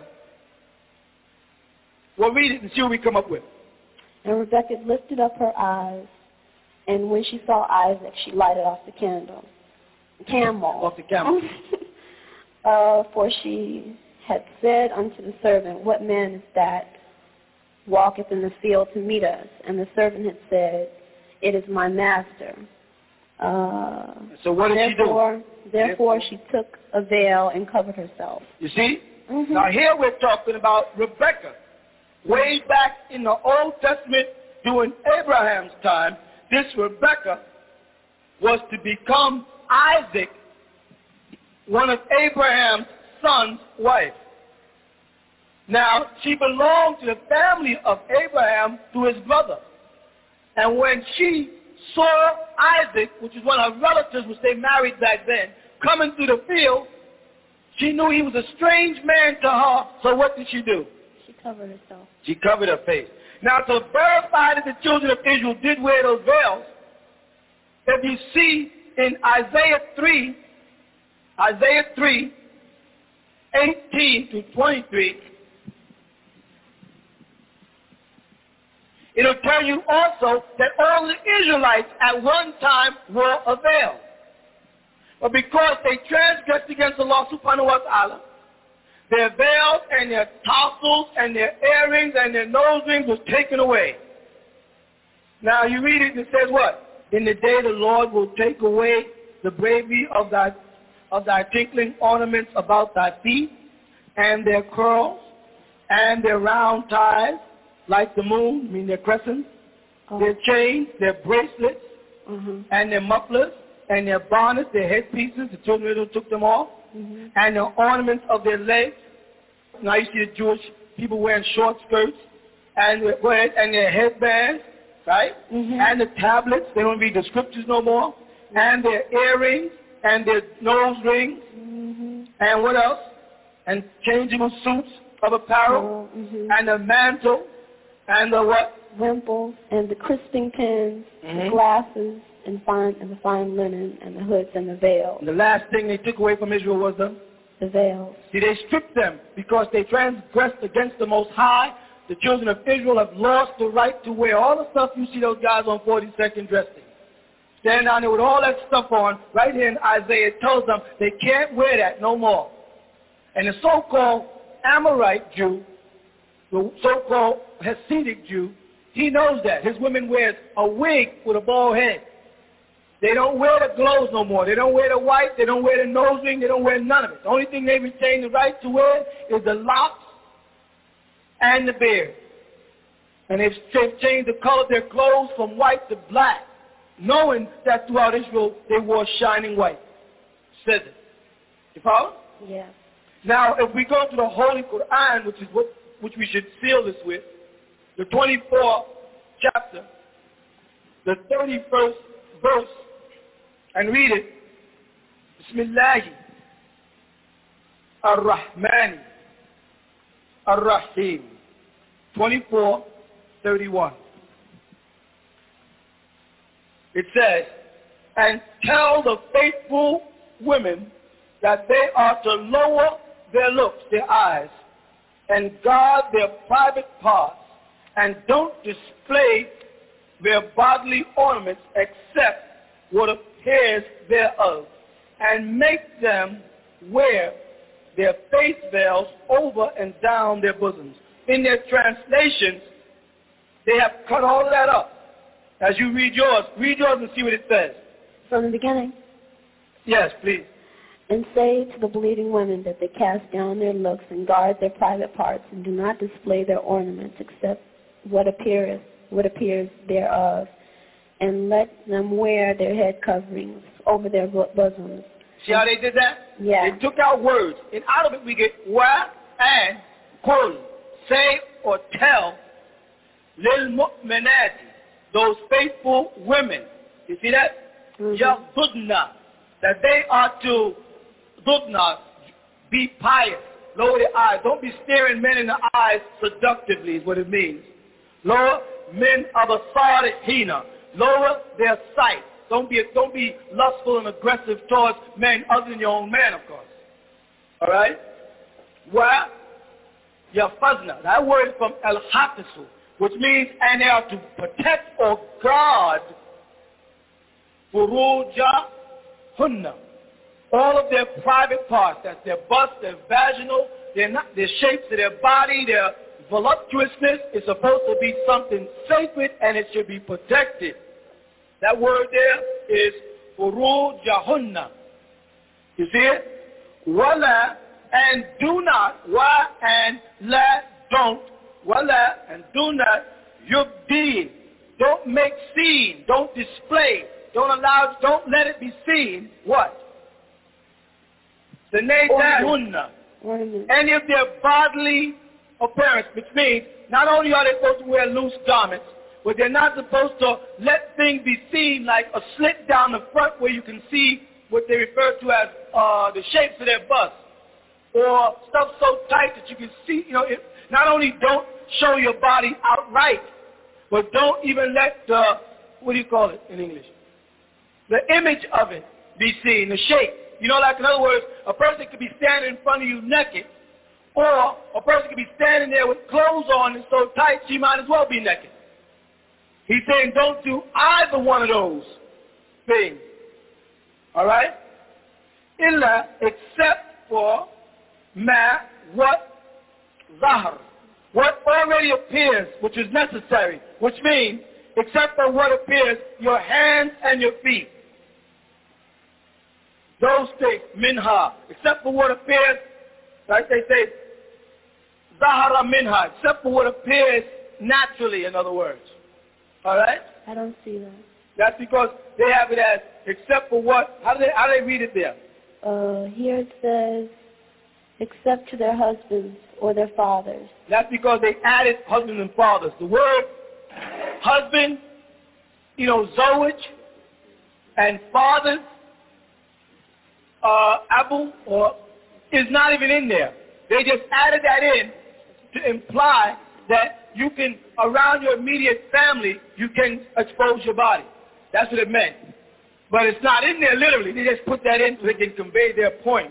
we'll read it and see what we come up with. And Rebekah lifted up her eyes, and when she saw Isaac, she lighted off the camel. Off the camel. For she had said unto the servant, what man is that walketh in the field to meet us? And the servant had said, it is my master. So what did she do? Therefore she took a veil and covered herself. You see? Mm-hmm. Now here we're talking about Rebecca. Way back in the Old Testament, during Abraham's time, this Rebecca was to become Isaac, one of Abraham's son's wife. Now, she belonged to the family of Abraham through his brother. And when she saw Isaac, which is one of her relatives, which they married back then, coming through the field, she knew he was a strange man to her, so what did she do? She covered herself. She covered her face. Now, to verify that the children of Israel did wear those veils, if you see in Isaiah 3, 18 to 23, it'll tell you also that all the Israelites at one time wore a veil. But because they transgressed against Allah subhanahu wa ta'ala, their veils and their tassels and their earrings and their nose rings was taken away. Now you read it and it says what? In the day the Lord will take away the bravery of thy tinkling ornaments about thy feet, and their curls, and their round ties, like the moon, I mean their crescents, their chains, their bracelets, and their mufflers, and their bonnets, their headpieces, the children of Israel took them off, and the ornaments of their legs. Now you see the Jewish people wearing short skirts, and their headbands, right? And the tablets, they don't read the scriptures no more, and their earrings, and their nose rings, and what else? And changeable suits of apparel, and the mantle, and the what? Wimples, and the crisping pins, the glasses, and the fine linen, and the hoods, and the veils. And the last thing they took away from Israel was the veils. See, they stripped them because they transgressed against the Most High. The children of Israel have lost the right to wear all the stuff you see those guys on 42nd dressing. Stand down there with all that stuff on. Right here in Isaiah, it tells them they can't wear that no more. And the so-called Amorite Jew, the so-called Hasidic Jew, he knows that. His women wear a wig with a bald head. They don't wear the clothes no more. They don't wear the white. They don't wear the nose ring. They don't wear none of it. The only thing they retain the right to wear is the locks and the beard. And they've changed the color of their clothes from white to black. knowing that throughout Israel they wore shining white. Says it. You follow? Yes. Now, if we go to the Holy Quran, which we should seal this with, the 24th chapter, the 31st verse, and read it. Bismillahi ar-Rahman ar-Rahim. 24:31. It says, and tell the faithful women that they are to lower their looks, their eyes, and guard their private parts, and don't display their bodily ornaments except what appears thereof, and make them wear their face veils over and down their bosoms. In their translations, they have cut all of that up. As you read yours and see what it says. From the beginning. Yes, please. And say to the believing women that they cast down their looks and guard their private parts and do not display their ornaments except what appears thereof, and let them wear their head coverings over their bosoms. See how they did that? Yeah. They took out words, and out of it we get wa and qul, say or tell, lil mu'minati, those faithful women. You see that? Yaghdudna, that they are to dudna, be pious, lower their eyes. Don't be staring men in the eyes seductively is what it means. Lower men abasarihina, lower their sight. Don't be lustful and aggressive towards men other than your own man, of course. All right? Wa yafazna, that word is from al-hafisu, which means, and they are to protect or guard furujahunna, all of their private parts. That's their bust, their vaginal, their shapes of their body, their voluptuousness is supposed to be something sacred, and it should be protected. That word there is furujahunna. You see it? Wala, and do not, wa and la, don't, wala, and do not, yubdeen, don't make seen, don't display, don't let it be seen, what? The Zinatahunna, any of their bodily appearance, which means not only are they supposed to wear loose garments, but they're not supposed to let things be seen like a slit down the front where you can see what they refer to as the shapes of their bust, or stuff so tight that you can see, not only don't show your body outright, but don't even let the, what do you call it in English? The image of it be seen, the shape. Like in other words, a person could be standing in front of you naked, or a person could be standing there with clothes on and so tight she might as well be naked. He's saying don't do either one of those things. All right? Illa, except for what zahar, what already appears, which is necessary, which means except for what appears, your hands and your feet. Those things, minha, except for what appears, like they say, zahara minha, except for what appears naturally, in other words. All right? I don't see that. That's because they have it as, except for what, how do they read it there? Here it says, except to their husbands or their fathers. That's because they added husbands and fathers. The word husband, zawaj, and fathers, abu, is not even in there. They just added that in to imply that you can, around your immediate family, you can expose your body. That's what it meant. But it's not in there literally. They just put that in so they can convey their point.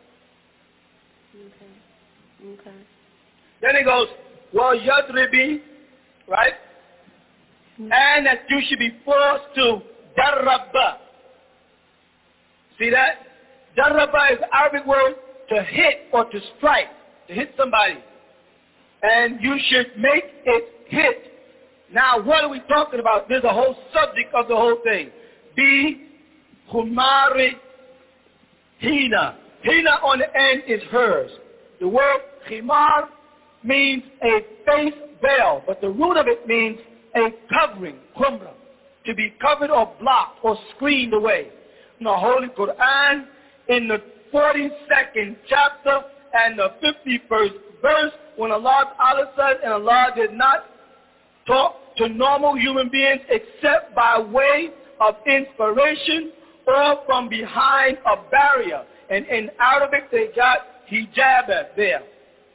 Okay. Then it goes, well, yadribi, right? And that you should be forced to darraba. See that? Darraba is the Arabic word to hit or to strike, to hit somebody. And you should make it hit. Now, what are we talking about? There's a whole subject of the whole thing. Be humari hina. Hina on the end is hers. The word khimar means a face veil, but the root of it means a covering, khumra. to be covered or blocked or screened away. In the Holy Quran, in the 42nd chapter and the 51st verse, when Allah Ta'ala says, and Allah did not talk to normal human beings except by way of inspiration or from behind a barrier. And in Arabic, they got hijab there.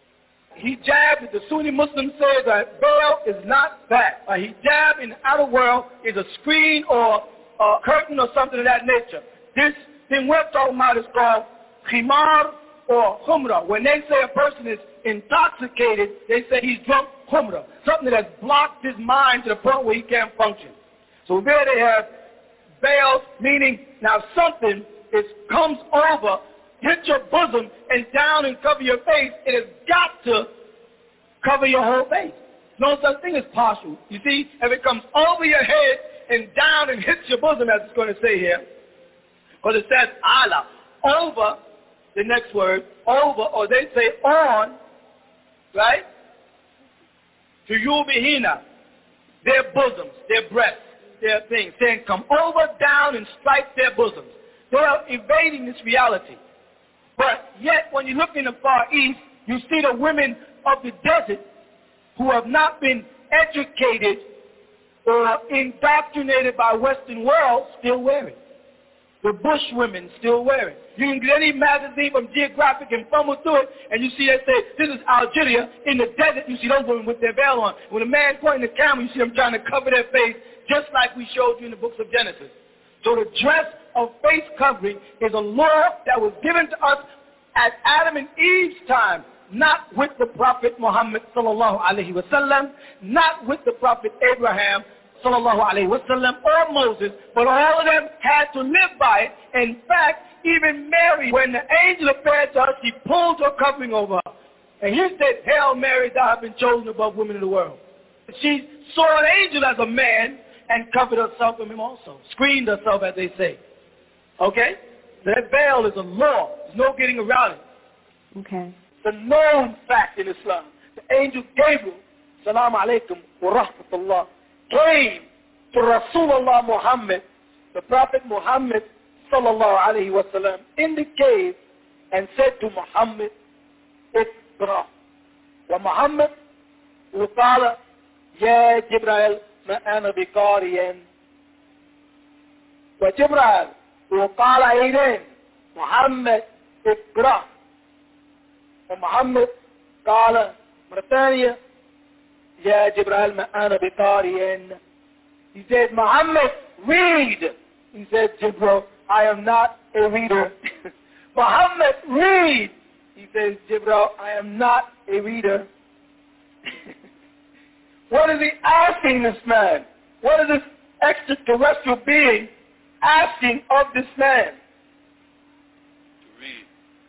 Hijab, the Sunni Muslims say that veil is not that. A hijab in the outer world is a screen or a curtain or something of that nature. This thing we're talking about is called khimar or khumra. When they say a person is intoxicated, they say he's drunk khumra, something that has blocked his mind to the point where he can't function. So there they have veils, meaning now something comes over, hit your bosom and down and cover your face. It has got to cover your whole face. No such thing as partial. You see, if it comes over your head and down and hits your bosom, as it's going to say here, because it says ala, over, the next word, over, or they say on, right? To yubihina, their bosoms, their breasts, their things, saying come over, down, and strike their bosoms. They are evading this reality. But yet, when you look in the Far East, you see the women of the desert who have not been educated or indoctrinated by Western world still wearing. The bush women still wearing. You can get any magazine from Geographic and fumble through it, and you see they say, this is Algeria. In the desert, you see those women with their veil on. When a man pointing the camera, you see them trying to cover their face, just like we showed you in the books of Genesis. So the dress of face covering is a law that was given to us at Adam and Eve's time, not with the Prophet Muhammad sallallahu alaihi wasallam, not with the Prophet Abraham sallallahu alaihi wasallam or Moses, but all of them had to live by it. In fact, even Mary, when the angel appeared to her, she pulled her covering over her. And he said, Hail Mary, thou hast been chosen above women in the world. She saw an angel as a man and covered herself from him also, screened herself, as they say. Okay? That veil is a law. There's no getting around it. Okay. It's a known fact in Islam. The angel Gabriel, salam alaikum wa rahmatullah, came to Rasulullah Muhammad, the Prophet Muhammad sallallahu alayhi wa sallam, in the cave and said to Muhammad, Iqra. Wa Muhammad وقال يا جبرائيل ما أنا بقارئ وجبرائيل وقال أيضا محمد اقرأ ومحمد قال مرة ثانية يا جبرائيل ما أنا بقارئ. He said, Muhammad, read. He said, Jibril, I am not a reader. Muhammad, read. He says, Jibril, I am not a reader. What is he asking this man? What is this extraterrestrial being asking of this man? To read.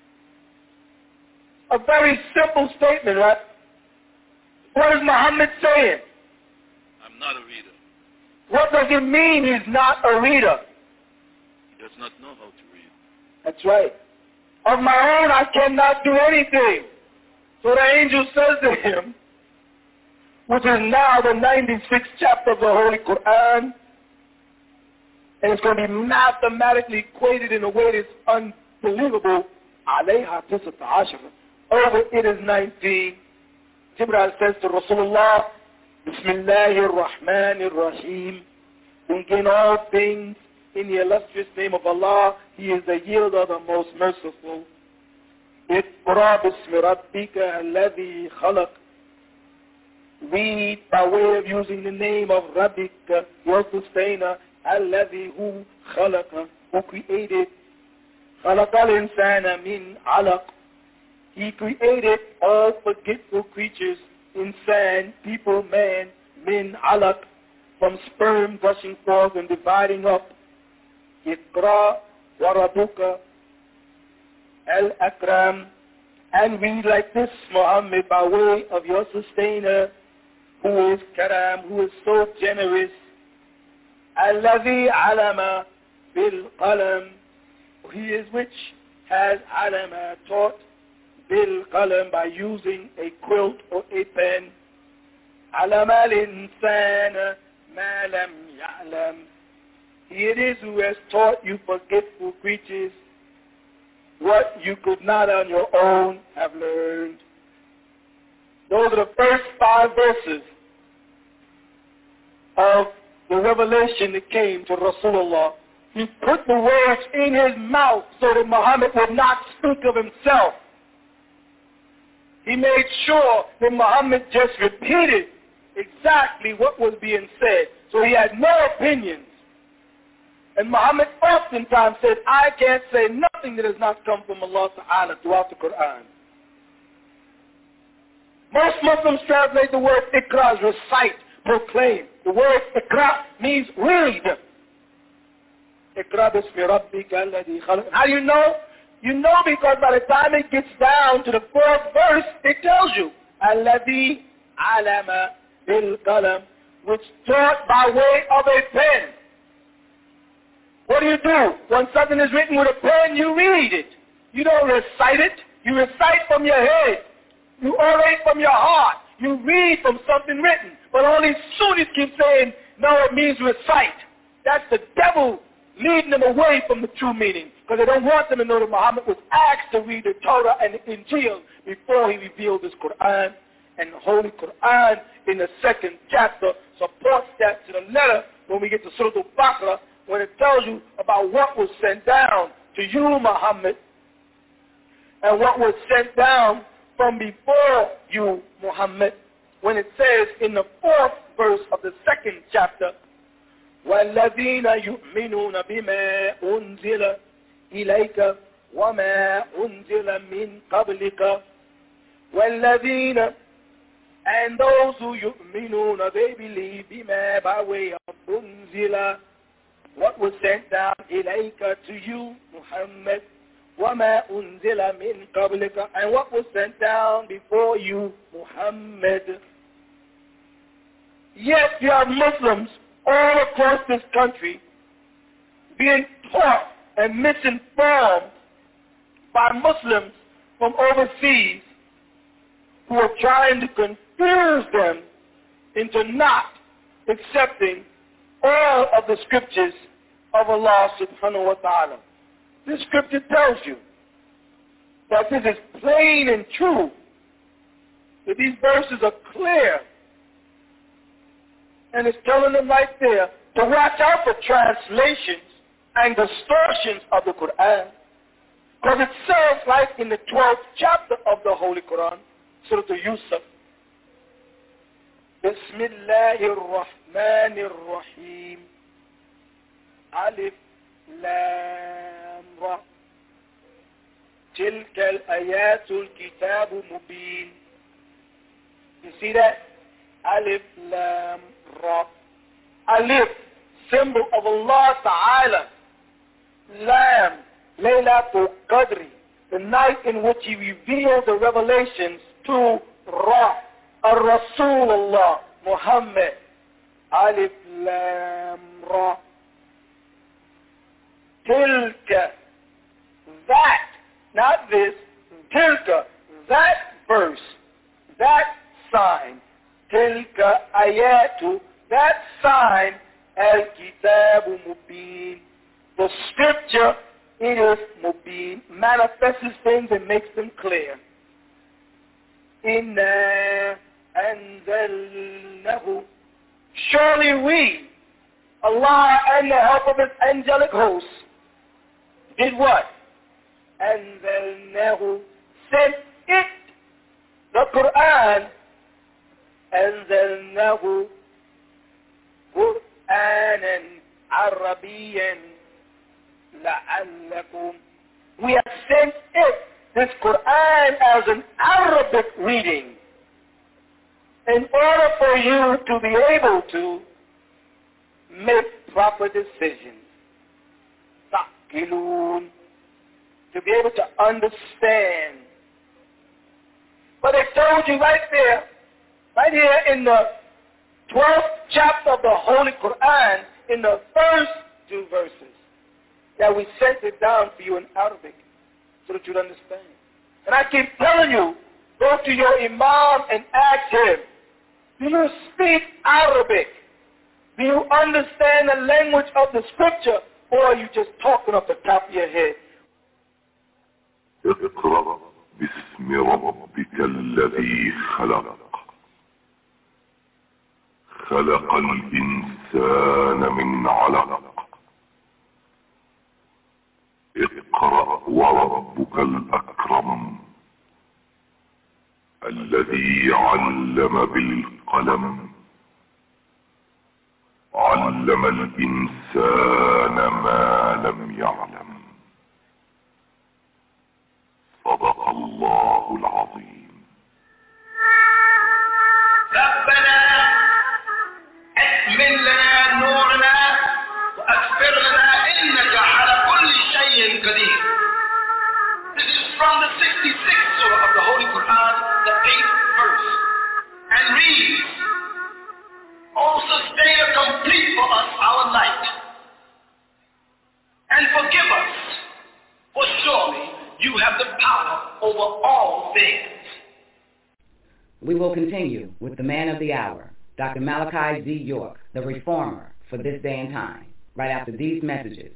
A very simple statement, right? What is Muhammad saying? I'm not a reader. What does it mean he's not a reader? He does not know how to read. That's right. Of my own, I cannot do anything. So the angel says to him, which is now the 96th chapter of the Holy Quran, and it's going to be mathematically equated in a way that's unbelievable. Alayha tisata ashara. Over it is 19. Jibreel says to Rasulullah, Bismillahir Rahmanir Rahim. Begin all things in the illustrious name of Allah. He is the yielder, the most merciful. Iqra bismi rabbika alladhi khalaq. Read by way of using the name of Rabbika, your sustainer, alladhi hu khalaqa, who created. Khalaqal insana min alaq. He created all forgetful creatures, insan, people, man, min alaq, from sperm gushing forth and dividing up. Iqra wa rabbuka al-akram. And read like this, Muhammad, by way of your sustainer, who is karam, who is so generous. Alladhi alama bil qalam. He is which has alama, taught, bil qalam, by using a quilt or a pen. Alama al insana مَا لَمْ يَعْلَمْ. He it is who has taught you forgetful creatures what you could not on your own have learned. Those are the first 5 verses of the revelation that came to Rasulullah. He put the words in his mouth so that Muhammad would not speak of himself. He made sure that Muhammad just repeated exactly what was being said. So he had no opinions. And Muhammad oftentimes said, I can't say nothing that has not come from Allah Ta'ala throughout the Quran. Most Muslims translate the word ikra as recite, proclaim. The word ikra means read. Ikra bismi rabbika alladhi khalaq. How do you know? You know because by the time it gets down to the 4th verse, it tells you, alladhi alama bil qalam, which taught by way of a pen. What do? When something is written with a pen, you read it. You don't recite it. You recite from your head. You orate from your heart. You read from something written. But only Sunnis keep saying, no, it means recite. That's the devil leading them away from the true meaning. Because they don't want them to know that Muhammad was asked to read the Torah and the Injil before he revealed his Quran. And the Holy Quran in the 2nd chapter supports that to the letter when we get to Surah Al-Baqarah, when it tells you about what was sent down to you, Muhammad, and what was sent down from before you, Muhammad, when it says in the 4th verse of the 2nd chapter, وَالَّذِينَ يُؤْمِنُونَ بِمَا أُنزِلَ إِلَيْكَ وَمَا أُنزِلَ مِنْ قَبْلِكَ وَالَّذِينَ, and those who يُؤْمِنُونَ, they believe بِمَا, by way of أُنزِلَ, what was sent down ilayka, to you, Muhammad, وَمَا أُنزِلَ مِنْ قَبْلِكَ, and what was sent down before you, Muhammad. Yet you have Muslims all across this country being taught and misinformed by Muslims from overseas who are trying to confuse them into not accepting all of the scriptures of Allah subhanahu wa ta'ala. This scripture tells you that this is plain and true, that these verses are clear, and it's telling them right there to watch out for translations and distortions of the Quran. Because it says, like in the 12th chapter of the Holy Quran, Surah Yusuf, Bismillahir Rahmanir Rahim, Alif Lam Ra, Tilka al-ayatul kitabu mubin. You see that? Alif Lam Ra. Alif, symbol of Allah Ta'ala. Lam, Laylatul Qadri, the night in which He revealed the revelations to Ra, Rasulullah, Muhammad. Alif Lam Ra. Tilka, that, not this, tilka, that verse, that sign, tilka ayatu, that sign, al-kitabu mubin, the scripture, it is mubin, manifests things and makes them clear. Inna anzalnahu, surely we, Allah and the help of His angelic hosts, did what? Anzalnahu, sent it, the Quran, anzalnahu, Qur'anan Arabiyan la'allakum. We have sent it, this Quran, as an Arabic reading in order for you to be able to make proper decisions. Taqilun, to be able to understand. But it told you right there, right here in the 12th chapter of the Holy Quran, in the first 2 verses, that we sent it down for you in Arabic so that you'd understand. And I keep telling you, go to your Imam and ask him, do you speak Arabic? Do you understand the language of the scripture, or are you just talking off the top of your head? اقرأ باسم ربك الذي خلق خلق الإنسان من علق اقرأ وربك الأكرم الذي علم بالقلم علم الإنسان ما لم يعلم صدق الله العظيم. ربنا أكمل لنا نورنا وأغفر لنا إنك على كل شيء قدير. This is from the 66th surah of the Holy Quran, the 8th verse, and reads, O sustain complete for us our light, and forgive us, for surely you have the power over all things. We will continue with the man of the hour, Dr. Malachi Z. York, the reformer for this day and time, right after these messages.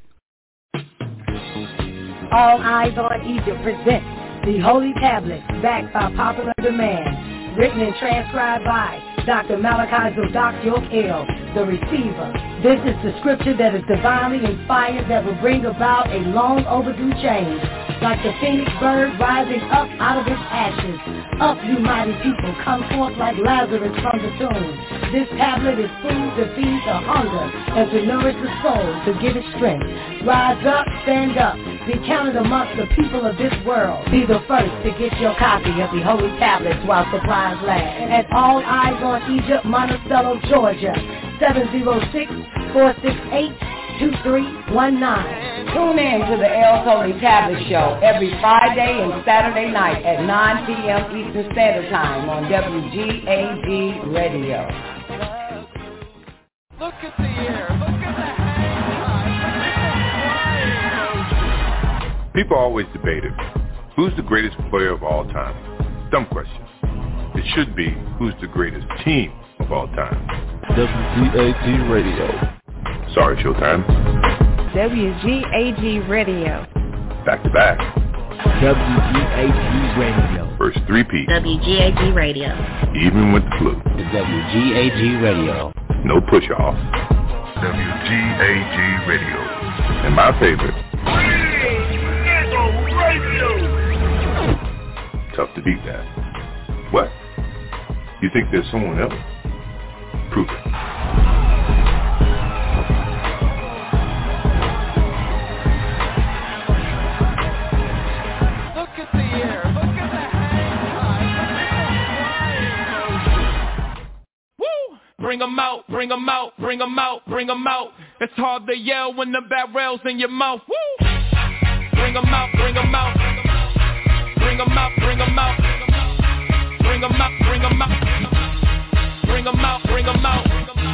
All Eyes on Egypt presents the Holy Tablets, backed by popular demand, written and transcribed by Dr. Malachi Zodak York El, the receiver. This is the scripture that is divinely inspired that will bring about a long overdue change. Like the phoenix bird rising up out of its ashes. Up, you mighty people, come forth like Lazarus from the tomb. This tablet is food to feed the hunger and to nourish the soul, to give it strength. Rise up, stand up, be counted amongst the people of this world. Be the first to get your copy of the Holy Tablets while supplies last. At All Eyes on Egypt, Monticello, Georgia, 706-468-2319. Tune in to the El Holy Tablet Show every Friday and Saturday night at 9 p.m. Eastern Standard Time on WGAG Radio. Look at the air. Look at the People always debate it. Who's the greatest player of all time? Dumb question. It should be, who's the greatest team of all time? WGAG Radio. Sorry, Showtime. WGAG Radio. Back to back. WGAG Radio. First three-peat. WGAG Radio. Even with the flu. WGAG Radio. No push-off. WGAG Radio. And my favorite. Radio. Tough to beat that. What? You think there's someone else? Prove it. Bring 'em out, bring 'em out, bring 'em out, bring 'em out. It's hard to yell when the barrel's in your mouth. Woo! Bring 'em out, bring 'em out. Bring 'em out, bring 'em out. Bring 'em out, bring 'em out. Bring 'em out, bring 'em out.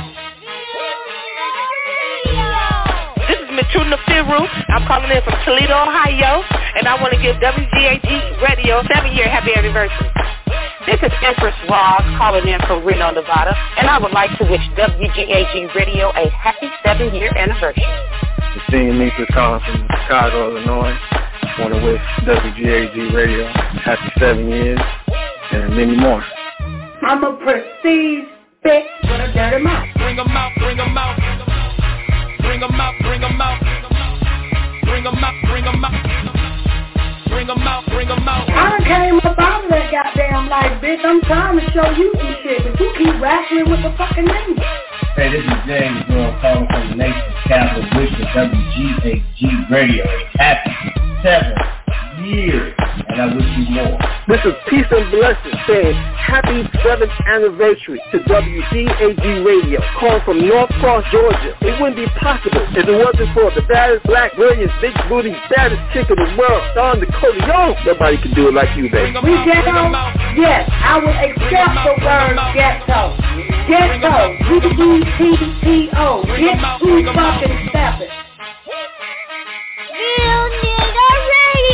This is Matruna Firu. I'm calling in from Toledo, Ohio, and I want to give WGAG Radio 7-year happy anniversary. This is Empress Ross calling in from Reno, Nevada, and I would like to wish WGAG Radio a happy 7-year anniversary. The senior Nisa calling from Chicago, Illinois. I want to wish WGAG Radio happy 7 years and many more. I'm a prestige bitch with a dirty mouth. Bring 'em out, bring 'em out. Bring 'em out, bring 'em out. Bring 'em out, bring 'em out. Bring 'em out, bring 'em out. I done came up out of that goddamn life, bitch. I'm trying to show you some shit, but you keep rattling with the fucking name. Hey, this is James Will calling from the nation's capital, wishing WGAG Radio a happy 7 years, and I wish you more. This is Peace and Blessings saying happy 7th anniversary to WGAG Radio, calling from North Cross, Georgia. It wouldn't be possible if it wasn't for the baddest, black, brilliant, big booty, baddest chick in the world, Dawn Dakota. Yo, nobody can do it like you, baby. We ghetto? Yes, I will accept the word ghetto. Ghetto, G-E-T-T-O. Get who fucking step it. Real nigga radio.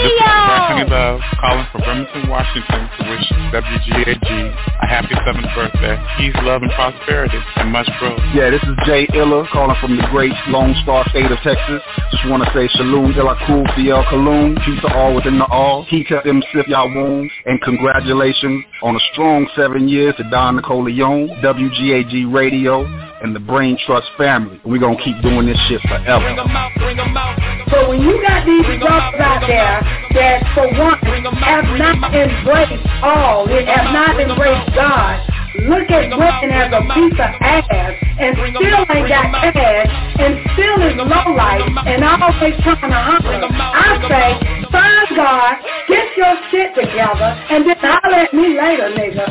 This is Anthony Love calling from Bremerton, Washington to wish WGAG a happy 7th birthday, peace, love, and prosperity, and much growth. Yeah, this is Jay Illa calling from the great Lone Star State of Texas. Just want to say Shalom Illa Kul Fiel Kalum, peace to all within the all, Kita M. Sif Yawon, and congratulations on a strong 7 years to Don Nicoleon, WGAG Radio, and the Brain Trust family. We're going to keep doing this shit forever. So when you got these brothers out there that, for one, have not embraced all, they have not embraced God, look at women as a piece of ass and still ain't got cash and still is low life and always trying to hustle. I say, find God, get your shit together, and then holler at me later, nigga.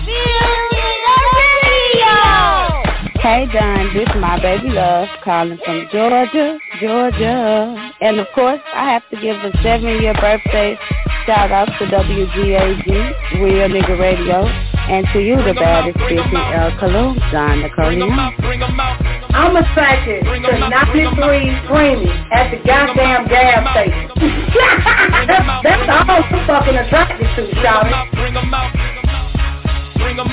Hey Don, this is my baby love calling from Georgia. And of course, I have to give a 7-year birthday shout out to WGAG, Real Nigga Radio, and to you, the baddest bitch in El Kalum, Don Nicoleon. I'm attracted to 93 Creamy at the goddamn gas station. That's all I'm fucking attracted to, shawty. Bring 'em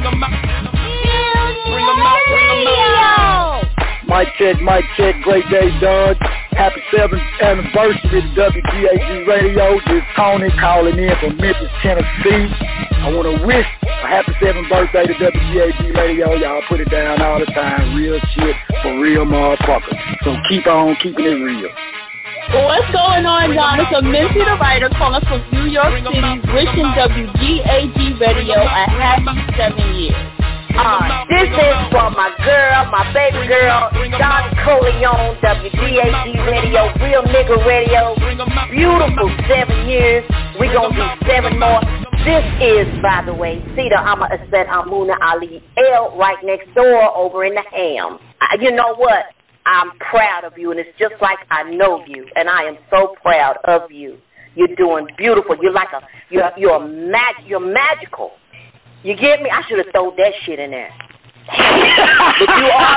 out. Mic check, great day, Don. Happy 7th anniversary to WGAG Radio. This is Tony calling in from Memphis, Tennessee. I want to wish a happy 7th birthday to WGAG Radio. Y'all put it down all the time. Real shit for real motherfuckers. So keep on keeping it real. What's going on, John? It's Mincy the writer calling from New York City, wishing WGAG Radio a happy 7 years. This is for my girl, my baby girl, Don Nicoleon, WGAG Radio, Real Nigga Radio. Beautiful 7 years. We gonna do 7 more. This is, by the way, Sita Amma Aset Amuna Ali L right next door over in the Ham. You know what? I'm proud of you, and it's just like I know you, and I am so proud of you. You're doing beautiful. You're like you're magical. You get me? I should have thrown that shit in there. But you are.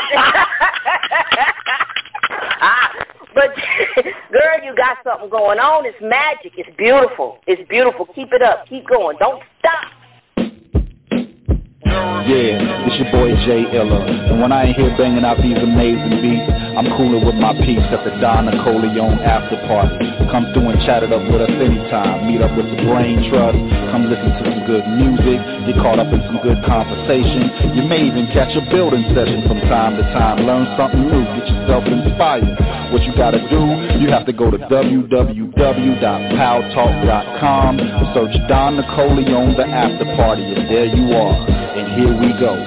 But girl, you got something going on. It's magic. It's beautiful. It's beautiful. Keep it up. Keep going. Don't stop. Yeah, it's your boy Jay Illa, and when I ain't here banging out these amazing beats, I'm cooling with my peeps at the Don Nicoleon after party. Come through and chat it up with us anytime. Meet up with the Brain Trust, come listen to some good music, get caught up in some good conversation. You may even catch a building session from time to time. Learn something new, get yourself inspired. What you gotta do, you have to go to www.powtalk.com, search Don Nicoleon the after party, and there you are. And here we go.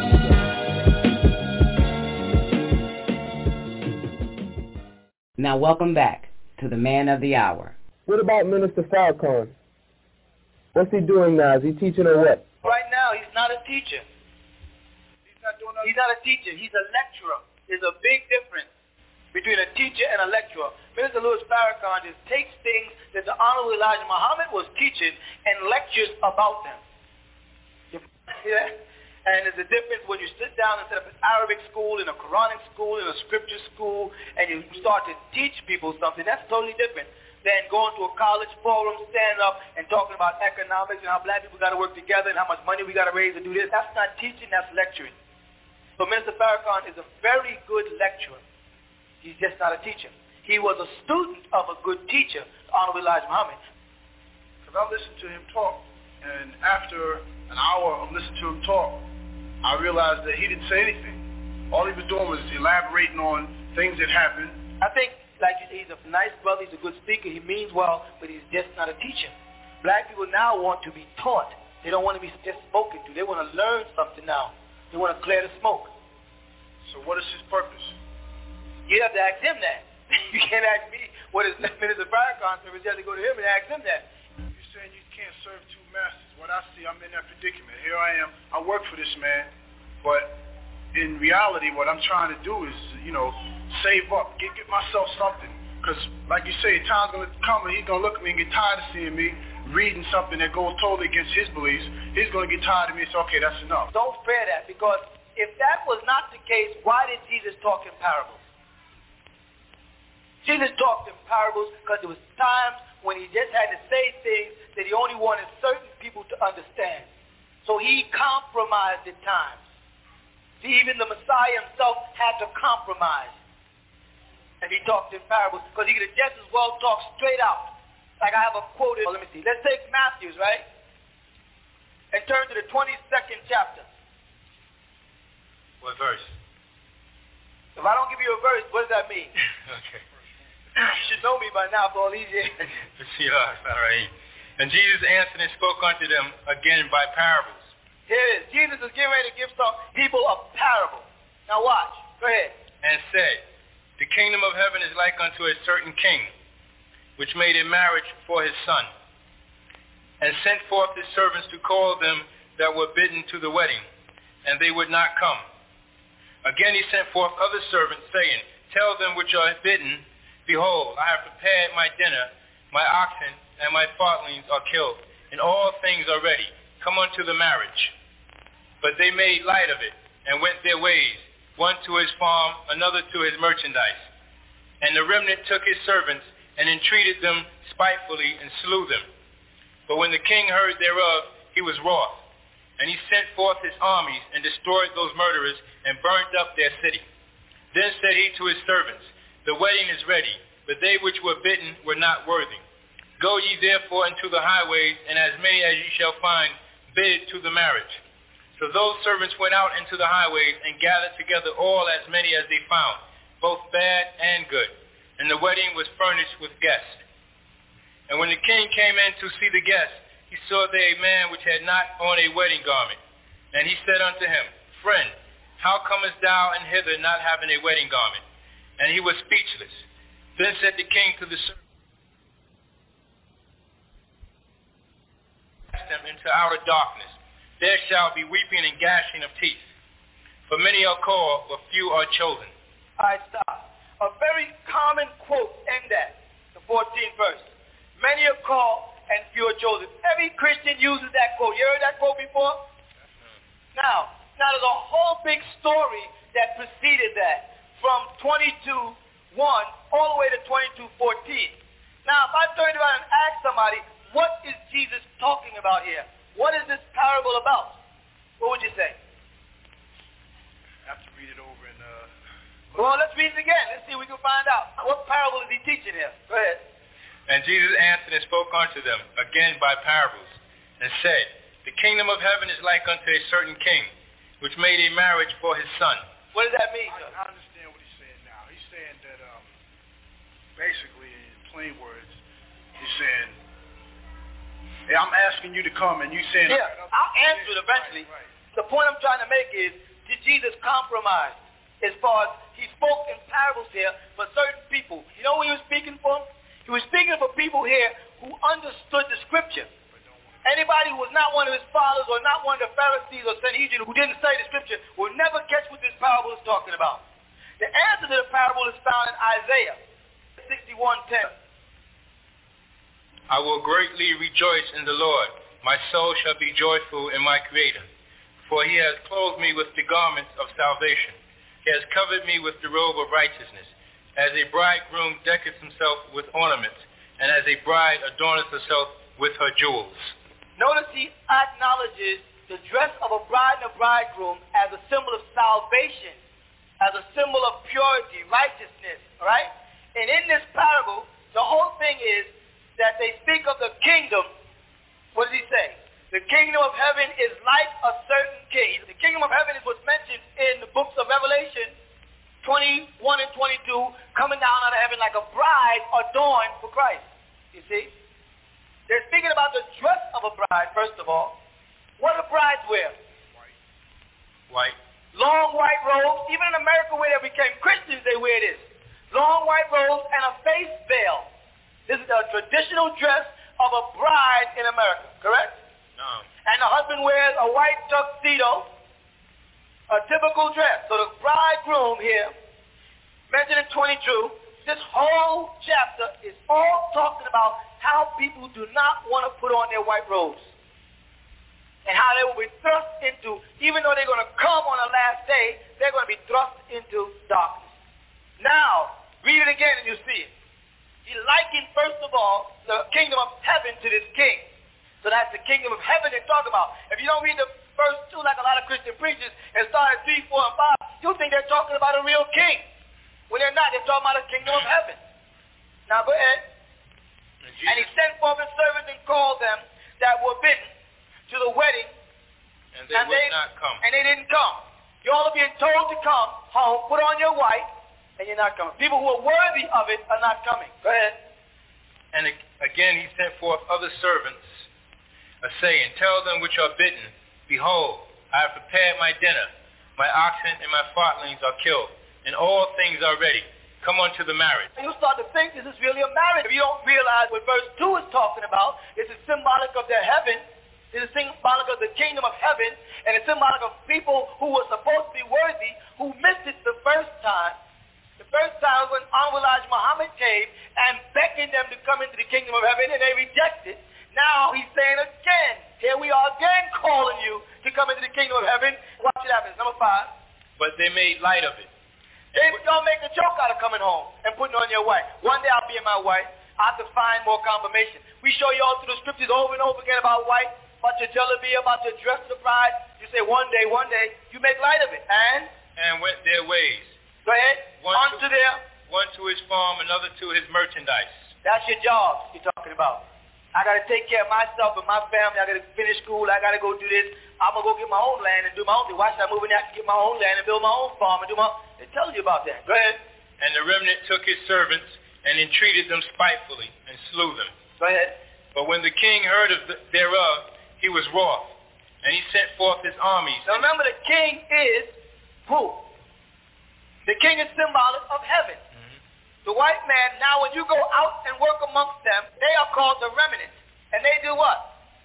Now welcome back to the man of the hour. What about Minister Farrakhan? What's he doing now? Is he teaching or what? Right now, he's not a teacher. He's not a teacher. He's a lecturer. There's a big difference between a teacher and a lecturer. Minister Louis Farrakhan just takes things that the Honorable Elijah Muhammad was teaching and lectures about them. Yeah? And there's a difference when you sit down and set up an Arabic school, and a Quranic school, and a scripture school, and you start to teach people something. That's totally different than going to a college forum, standing up and talking about economics and how black people got to work together and how much money we got to raise to do this. That's not teaching, that's lecturing. So Minister Farrakhan is a very good lecturer. He's just not a teacher. He was a student of a good teacher, Honorable Elijah Muhammad. Because I listened to him talk, and after an hour of listening to him talk, I realized that he didn't say anything. All he was doing was elaborating on things that happened. I think, like you say, he's a nice brother, he's a good speaker, he means well, but he's just not a teacher. Black people now want to be taught. They don't want to be just spoken to. They want to learn something now. They want to clear the smoke. So what is his purpose? You have to ask him that. You can't ask me what is Minister Farrakhan's purpose. You have to go to him and ask him that. You're saying you can't serve two masters. What I see, I'm in that predicament. Here I am. I work for this man, but in reality, what I'm trying to do is, save up, get myself something. Because, like you say, time's going to come and he's going to look at me and get tired of seeing me reading something that goes totally against his beliefs. He's going to get tired of me and say, okay, that's enough. Don't fear that, because if that was not the case, why did Jesus talk in parables? Jesus talked in parables because there was times when he just had to say things that he only wanted certain people to understand. So he compromised at times. See, even the Messiah himself had to compromise. And he talked in parables because he could have just as well talk straight out. Like I have a quote. Let me see. Let's take Matthew, right? And turn to the 22nd chapter. What verse? If I don't give you a verse, what does that mean? Okay. You should know me by now for all these years. All right. And Jesus answered and spoke unto them again by parables. Here it is. Jesus is getting ready to give some people a parable. Now watch. Go ahead. And said, the kingdom of heaven is like unto a certain king, which made a marriage for his son, and sent forth his servants to call them that were bidden to the wedding, and they would not come. Again he sent forth other servants, saying, tell them which are bidden, behold, I have prepared my dinner, my oxen and my fatlings are killed, and all things are ready. Come unto the marriage. But they made light of it, and went their ways, one to his farm, another to his merchandise. And the remnant took his servants, and entreated them spitefully, and slew them. But when the king heard thereof, he was wroth. And he sent forth his armies, and destroyed those murderers, and burnt up their city. Then said he to his servants, the wedding is ready, but they which were bidden were not worthy. Go ye therefore into the highways, and as many as ye shall find, bid to the marriage. So those servants went out into the highways, and gathered together all as many as they found, both bad and good. And the wedding was furnished with guests. And when the king came in to see the guests, he saw there a man which had not on a wedding garment. And he said unto him, friend, how comest thou in hither not having a wedding garment? And he was speechless. Then said the king to the servant, cast them into outer darkness. There shall be weeping and gnashing of teeth. For many are called, but few are chosen. All right, stop. A very common quote in that, the 14th verse. Many are called, and few are chosen. Every Christian uses that quote. You heard that quote before? Now there's a whole big story that preceded that, from 22:1 all the way to 22:14. Now, if I turn around and ask somebody, what is Jesus talking about here? What is this parable about? What would you say? I have to read it over and Well, let's read it again. Let's see if we can find out. What parable is he teaching here? Go ahead. And Jesus answered and spoke unto them again by parables, and said, the kingdom of heaven is like unto a certain king, which made a marriage for his son. What does that mean? I understand what he's saying now. He's saying that basically, in plain words, he's saying, hey, I'm asking you to come, and you saying, yeah, I'll answer it eventually. Right. The point I'm trying to make is, did Jesus compromise as far as he spoke in parables here for certain people? You know who he was speaking for? He was speaking for people here who understood the scripture. Anybody who was not one of his fathers or not one of the Pharisees or Sanhedrin who didn't study the scripture will never catch what this parable is talking about. The answer to the parable is found in Isaiah 61:10. I will greatly rejoice in the Lord. My soul shall be joyful in my Creator. For he has clothed me with the garments of salvation. He has covered me with the robe of righteousness. As a bridegroom decketh himself with ornaments, and as a bride adorneth herself with her jewels. Notice he acknowledges the dress of a bride and a bridegroom as a symbol of salvation, as a symbol of purity, righteousness, all right? And in this parable, the whole thing is that they speak of the kingdom. What does he say? The kingdom of heaven is like a certain king. The kingdom of heaven is what's mentioned in the books of Revelation 21 and 22, coming down out of heaven like a bride adorned for Christ. You see? They're speaking about the dress of a bride, first of all. What do brides wear? White. Long white robes. Even in America where they became Christians, they wear this. Long white robes and a face veil. This is the traditional dress of a bride in America, correct? No. And the husband wears a white tuxedo, a typical dress. So the bridegroom here, mentioned in 22, this whole chapter is all talking about how people do not want to put on their white robes. And how they will be thrust into, even though they're going to come on the last day, they're going to be thrust into darkness. Now, read it again and you see it. He likened, first of all, the kingdom of heaven to this king. So that's the kingdom of heaven they're talking about. If you don't read the first two like a lot of Christian preachers and start at 3, 4, and 5, you'll think they're talking about a real king. When they're not, they're talking about a kingdom of heaven. Now go ahead. And he sent forth his servants and called them that were bidden to the wedding. And they would not come. And they didn't come. You all are being told to come home, put on your white, and you're not coming. People who are worthy of it are not coming. Go ahead. And again he sent forth other servants, saying, tell them which are bidden, behold, I have prepared my dinner. My oxen and my fatlings are killed, and all things are ready. Come unto the marriage. And you start to think this is really a marriage. If you don't realize what verse 2 is talking about, it's symbolic of their heaven. It's symbolic of the kingdom of heaven, and it's symbolic of people who were supposed to be worthy, who missed it the first time. The first time when Honorable Elijah Muhammad came and beckoned them to come into the kingdom of heaven, and they rejected. Now he's saying again, here we are again calling you to come into the kingdom of heaven. Watch it happen. Number 5. But they made light of it. Y'all make a joke out of coming home and putting on your white. One day I'll be in my white. I have to find more confirmation. We show you all through the scriptures over and over again about white, about your jalabi, about your dress to the bride. You say one day, you make light of it. And went their ways. Go ahead. One to his farm, another to his merchandise. That's your job you're talking about. I got to take care of myself and my family. I got to finish school. I got to go do this. I'm going to go get my own land and do my own thing. Why should I move in there to get my own land and build my own farm and do my own? It tells you about that. Go ahead. And the remnant took his servants and entreated them spitefully and slew them. Go ahead. But when the king heard thereof, he was wroth, and he sent forth his armies. Now remember, the king is who? The king is symbolic of heaven. The white man, now when you go out and work amongst them, they are called the remnant. And they do what?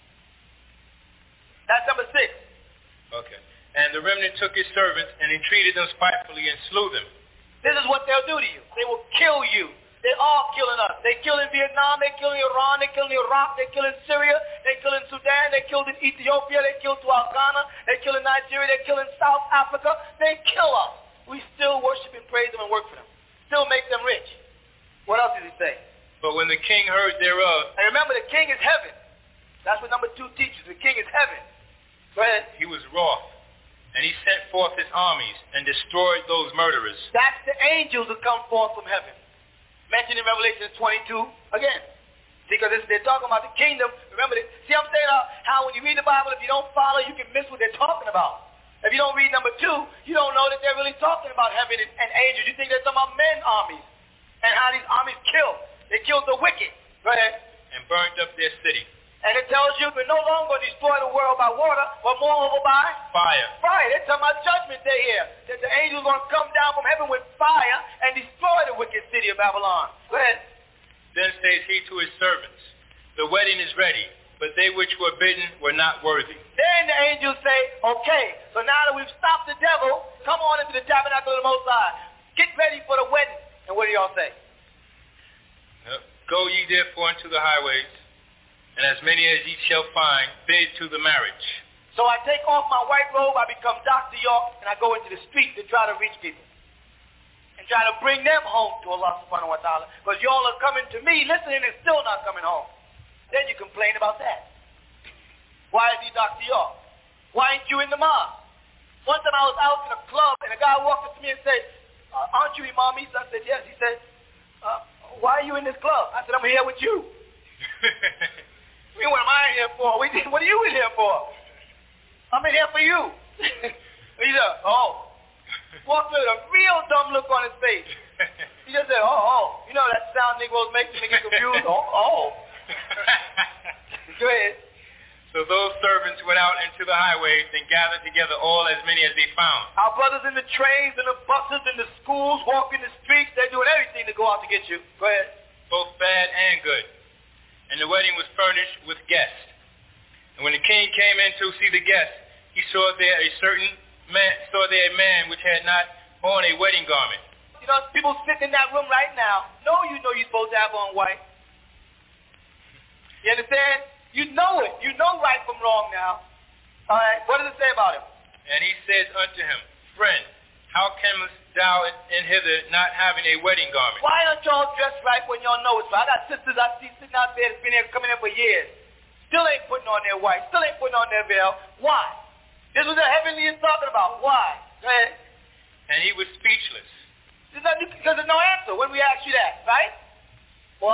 That's number 6. Okay. And the remnant took his servants and entreated them spitefully and slew them. This is what they'll do to you. They will kill you. They're all killing us. They kill in Vietnam, they kill in Iran, they kill in Iraq, they kill in Syria, they kill in Sudan, they killed in Ethiopia, they killed throughout Ghana, they kill in Nigeria, they kill in South Africa. They kill us. We still worship and praise them and work for them. Still make them rich. What else did he say? But when the king heard thereof... And remember, the king is heaven. That's what number 2 teaches. The king is heaven. Go ahead. He was wroth, and he sent forth his armies and destroyed those murderers. That's the angels who come forth from heaven. Mentioned in Revelation 22 again. Because they're talking about the kingdom. Remember, see I'm saying how when you read the Bible, if you don't follow, you can miss what they're talking about. If you don't read number 2, you don't know that they're really talking about heaven and angels. You think they're talking about men armies and how these armies kill. They killed the wicked. Go ahead. And burned up their city. And it tells you we're no longer destroy the world by water, but moreover by fire. Fire. They're talking about judgment day here. That the angels are going to come down from heaven with fire and destroy the wicked city of Babylon. Go ahead. Then says he to his servants, the wedding is ready, but they which were bidden were not worthy. Then the angels say, okay, so now that we've stopped the devil, come on into the tabernacle of the Most High. Get ready for the wedding. And what do y'all say? Go ye therefore into the highways, and as many as ye shall find, bid to the marriage. So I take off my white robe, I become Dr. York, and I go into the street to try to reach people. And try to bring them home to Allah subhanahu wa ta'ala. Because y'all are coming to me, listening, and still not coming home. Then you complain about that. Why is he Dr. York? Why ain't you in the mosque? One time I was out in a club, and a guy walked up to me and said, aren't you Imam Isa? I said, yes. He said, why are you in this club? I said, I'm here with you. What am I in here for? What are you in here for? I'm in here for you. He said, oh. Walked with a real dumb look on his face. He just said, oh. You know that sound Negroes make to get confused? Oh. Go ahead. So those servants went out into the highways and gathered together all as many as they found. Our brothers in the trains and the buses and the schools, walking the streets, they're doing everything to go out to get you. Go ahead. Both bad and good. And the wedding was furnished with guests. And when the king came in to see the guests, he saw there a man which had not on a wedding garment. You know, people sitting in that room right now. You know you're supposed to have on white. You understand? You know it. You know right from wrong now. All right. What does it say about him? And he says unto him, Friend, how comest thou in hither not having a wedding garment? Why don't y'all dress right when y'all know it's right? I got sisters I see sitting out there that's been here coming in for years. Still ain't putting on their white. Still ain't putting on their veil. Why? This was the heavenly is talking about. Why? Go ahead. And he was speechless. Because there's no answer when we ask you that, right? Well,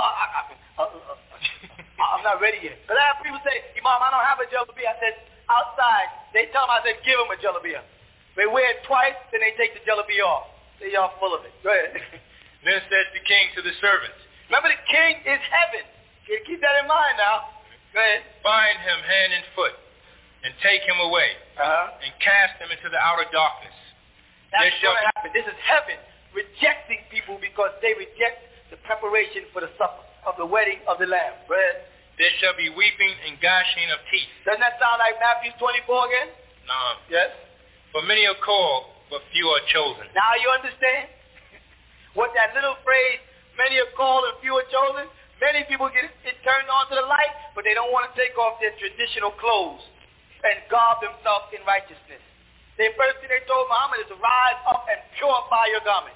I'm not ready yet. Because I have people say, Imam, I don't have a jalabiyah. I said, outside, they tell them, I said, give them a jalabiyah. They wear it twice, then they take the jalabiyah off. Say, y'all full of it. Go ahead. Then said the king to the servants. Remember, the king is heaven. Keep that in mind now. Go ahead. Bind him hand and foot, and take him away, and cast him into the outer darkness. That's what's going to happen. This is heaven rejecting people because they reject the preparation for the supper of the wedding of the Lamb. Go ahead. There shall be weeping and gnashing of teeth. Doesn't that sound like Matthew 24 again? No. Yes. For many are called, but few are chosen. Now you understand what that little phrase, many are called and few are chosen? Many people get it turned on to the light, but they don't want to take off their traditional clothes and garb themselves in righteousness. The first thing they told Muhammad is to rise up and purify your garment.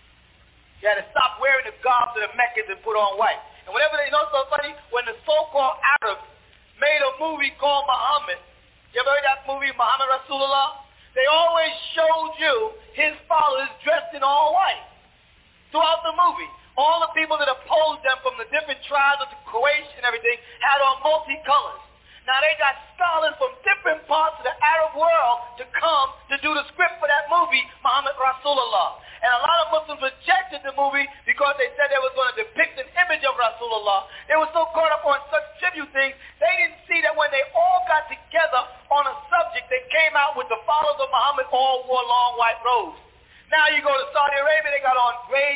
You had to stop wearing the garbs of the Meccans and put on white. And whatever they know so funny, when the so-called Arabs made a movie called Muhammad, you ever heard that movie, Muhammad Rasulullah? They always showed you his followers dressed in all white. Throughout the movie, all the people that opposed them from the different tribes of the Quraysh and everything had on multicolors. Now they got scholars from different parts of the Arab world to come to do the script for that movie, Muhammad Rasulullah. And a lot of Muslims rejected the movie because they said they was going to depict an image of Rasulullah. They were so caught up on such tribute things, they didn't see that when they all got together on a subject, they came out with the followers of Muhammad all wore long white robes. Now you go to Saudi Arabia, they got on gray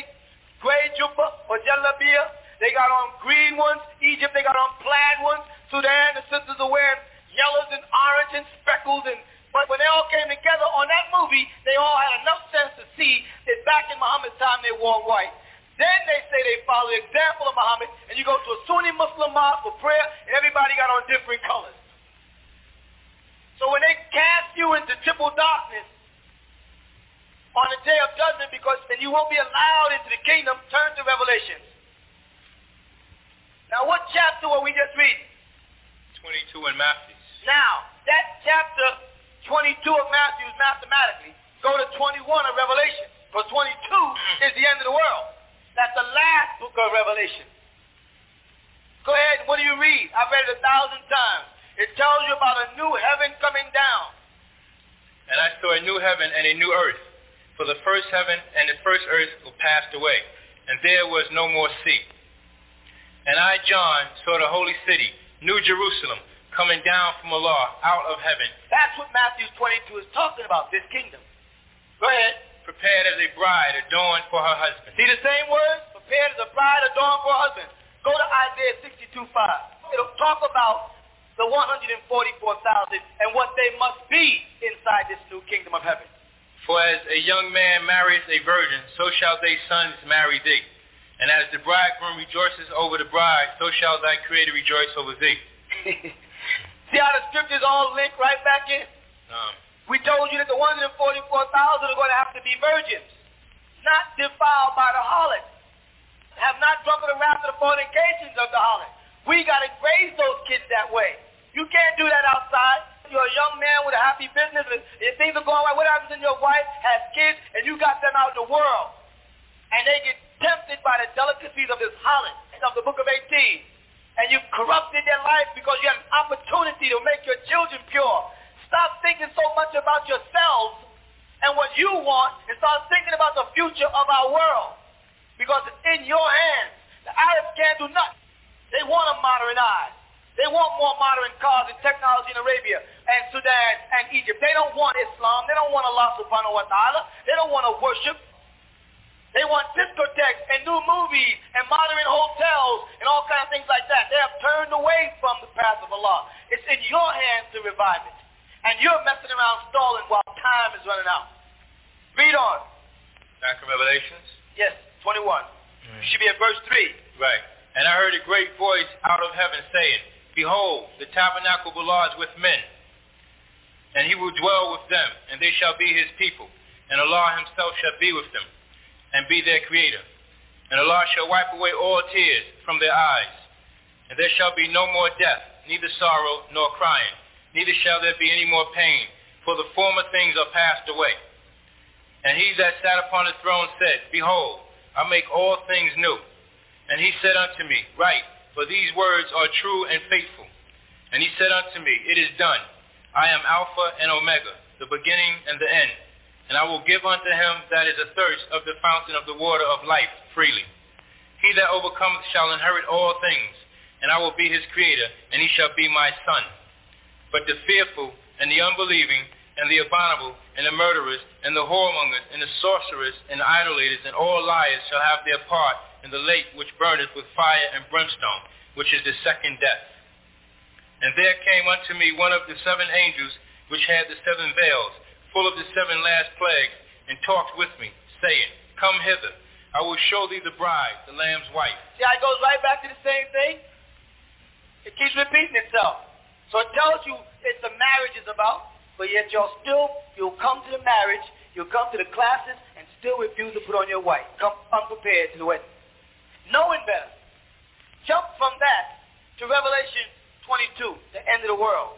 jubba or jalabiyah. They got on green ones. Egypt, they got on plaid ones. Sudan, the sisters are wearing yellows and orange and speckles. But when they all came together on that movie, they all had enough sense to see that back in Muhammad's time they wore white. Then they say they follow the example of Muhammad, and you go to a Sunni Muslim mosque for prayer, and everybody got on different colors. So when they cast you into triple darkness on the day of judgment, and you won't be allowed into the kingdom, turn to Revelations. Now what chapter were we just reading? 22 in Matthew. Now, that chapter 22 of Matthew mathematically go to 21 of Revelation. Because 22 is the end of the world. That's the last book of Revelation. Go ahead, what do you read? I've read it 1,000 times. It tells you about a new heaven coming down. And I saw a new heaven and a new earth. For the first heaven and the first earth were passed away, and there was no more sea. And I, John, saw the holy city, New Jerusalem, coming down from Allah out of heaven. That's what Matthew 22 is talking about, this kingdom. Go ahead. Prepared as a bride adorned for her husband. See the same words? Prepared as a bride adorned for her husband. Go to Isaiah 62:5. It'll talk about the 144,000 and what they must be inside this new kingdom of heaven. For as a young man marries a virgin, so shall thy sons marry thee. And as the bridegroom rejoices over the bride, so shall thy creator rejoice over thee. See how the scriptures all link right back in? We told you that the 144,000 are going to have to be virgins, not defiled by the harlot, have not drunken the wrath of the fornications of the harlot. We got to raise those kids that way. You can't do that outside. You're a young man with a happy business, and if things are going right, what happens when your wife has kids and you got them out in the world, and they get tempted by the delicacies of this harlot, of the book of 18, and you've corrupted their life because you have an opportunity to make your children pure. Stop thinking so much about yourselves and what you want, and start thinking about the future of our world, because it's in your hands. The Arabs can't do nothing. They want to modernize. They want more modern cars and technology in Arabia and Sudan and Egypt. They don't want Islam. They don't want Allah subhanahu wa ta'ala. They don't want to worship. They want discotheques and new movies and modern hotels and all kinds of things like that. They have turned away from the path of Allah. It's in your hands to revive it. And you're messing around stalling while time is running out. Read on. Back in Revelations? Yes, 21. You should be at verse 3. Right. And I heard a great voice out of heaven saying, Behold, the tabernacle of Allah is with men, and he will dwell with them, and they shall be his people. and Allah himself shall be with them, and be their creator. And Allah shall wipe away all tears from their eyes, and there shall be no more death, neither sorrow nor crying, neither shall there be any more pain, for the former things are passed away. And he that sat upon the throne said, Behold, I make all things new. And he said unto me, Write, for these words are true and faithful. And he said unto me, It is done. I am Alpha and Omega, the beginning and the end. And I will give unto him that is athirst of the fountain of the water of life freely. He that overcometh shall inherit all things, and I will be his creator, and he shall be my son. But the fearful and the unbelieving and the abominable and the murderers and the whoremongers and the sorcerers and the idolaters and all liars shall have their part in the lake which burneth with fire and brimstone, which is the second death. And there came unto me one of the seven angels which had the seven veils, full of the seven last plagues, and talked with me, saying, Come hither, I will show thee the bride, the Lamb's wife. See how it goes right back to the same thing? It keeps repeating itself. So it tells you it's the marriage is about, but yet you'll come to the marriage, you'll come to the classes, and still refuse to put on your white. Come unprepared to the wedding. Knowing better. Jump from that to Revelation 22, the end of the world.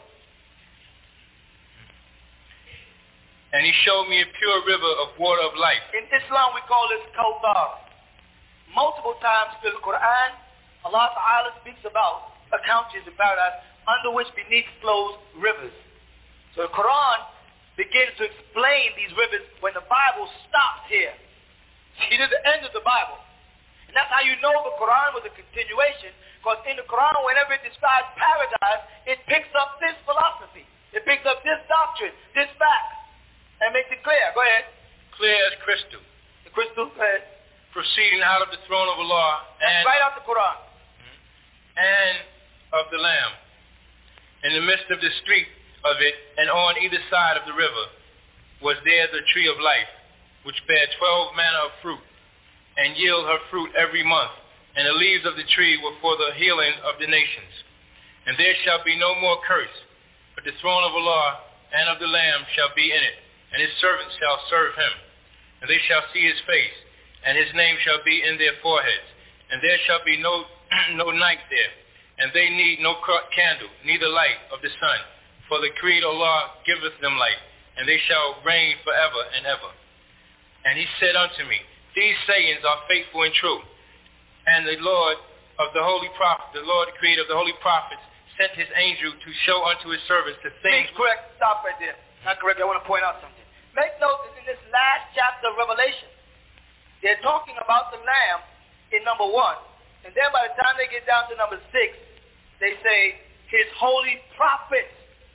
And he showed me a pure river of water of life. In Islam, we call this Kawthar. Multiple times in the Quran, Allah Ta'ala speaks about couches in paradise under which beneath flows rivers. So the Quran begins to explain these rivers when the Bible stops here. See, this is the end of the Bible. And that's how you know the Quran was a continuation, because in the Quran, whenever it describes paradise, it picks up this philosophy. It picks up this doctrine, this fact, and makes it clear. Go ahead. Clear as crystal. The crystal, go ahead. Proceeding out of the throne of Allah. That's right out the Quran. And of the Lamb. In the midst of the street of it, and on either side of the river, was there the tree of life, which bare 12 manner of fruit, and yield her fruit every month, and the leaves of the tree were for the healing of the nations. And there shall be no more curse, but the throne of Allah and of the Lamb shall be in it, and his servants shall serve him. And they shall see his face, and his name shall be in their foreheads. And there shall be no night there, and they need no candle, neither light of the sun. For the Creator Allah giveth them light, and they shall reign forever and ever. And he said unto me, These sayings are faithful and true. And the Lord of the holy prophet, the Lord Creator of the holy prophets, sent his angel to show unto his servants the things. Correct. Stop right there. Not correct. I want to point out something. Make note that in this last chapter of Revelation, they're talking about the Lamb in number 1. And then by the time they get down to number 6, they say his holy prophets.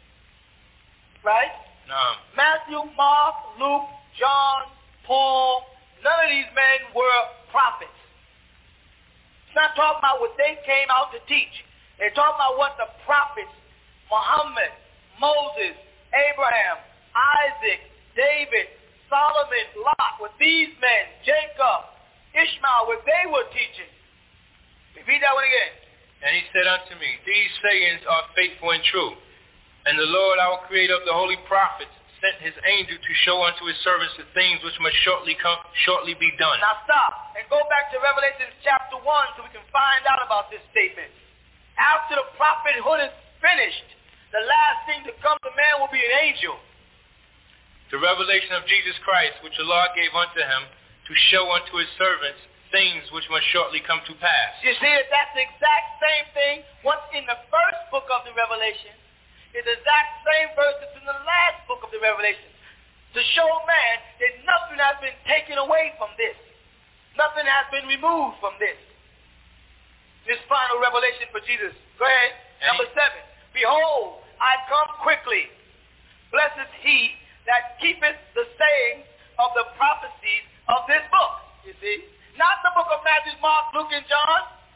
Right? No. Matthew, Mark, Luke, John, Paul, none of these men were prophets. It's not talking about what they came out to teach. They're talking about what the prophets, Muhammad, Moses, Abraham, Isaac, David, Solomon, Lot, what these men, Jacob, Ishmael, what they were teaching. Repeat that one again. And he said unto me, These sayings are faithful and true. And the Lord, our Creator of the holy prophets, sent his angel to show unto his servants the things which must shortly be done. Now stop and go back to Revelation chapter 1 so we can find out about this statement. After the prophethood is finished, the last thing to come to man will be an angel. The revelation of Jesus Christ, which Allah gave unto him, to show unto his servants things which must shortly come to pass. You see that that's the exact same thing. What's in the first book of the Revelation is the exact same verse that's in the last book of the Revelation. To show man that nothing has been taken away from this. Nothing has been removed from this. This final revelation for Jesus. Go ahead. Number 7. Behold, I come quickly. Blessed is he that keepeth the sayings of the prophecies of this book. You see? Not the book of Matthew, Mark, Luke, and John.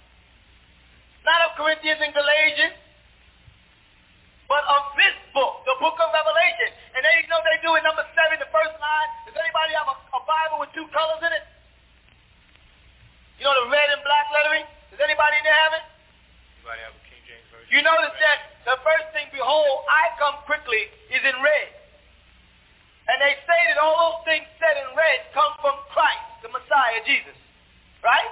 Not of Corinthians and Galatians. But of this book, the book of Revelation. And then you know they do in number 7, the first line. Does anybody have a Bible with 2 colors in it? You know the red and black lettering? Does anybody in there have it? Anybody have a King James version? You notice that the first thing, behold, I come quickly, is in red. And And they say that all those things said and read come from Christ, the Messiah, Jesus. Right?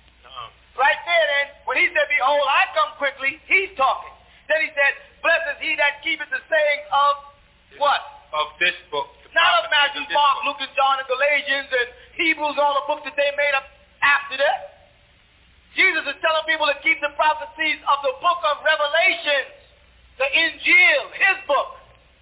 Right there then, when he said, behold, I come quickly, he's talking. Then he said, blessed is he that keepeth the saying of what? Of this book. Not of Matthew, Mark, Luke, and John, and Galatians, and Hebrews, all the books that they made up after that. Jesus is telling people to keep the prophecies of the book of Revelations, the Injil, his book.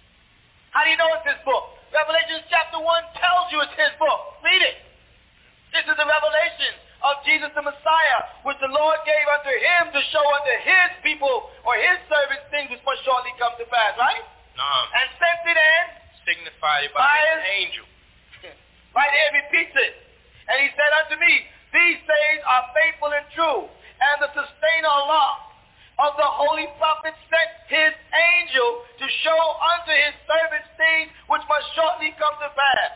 How do you know it's his book? Revelation chapter 1 tells you it's his book. Read it. This is the revelation of Jesus the Messiah, which the Lord gave unto him to show unto his people or his servants things which must shortly come to pass, right? And sent it in. Signified by his angel. Right here it repeats it. And he said unto me, these sayings are faithful and true, and the sustainer Allah of the holy prophet sent his angel to show unto his servants things which must shortly come to pass,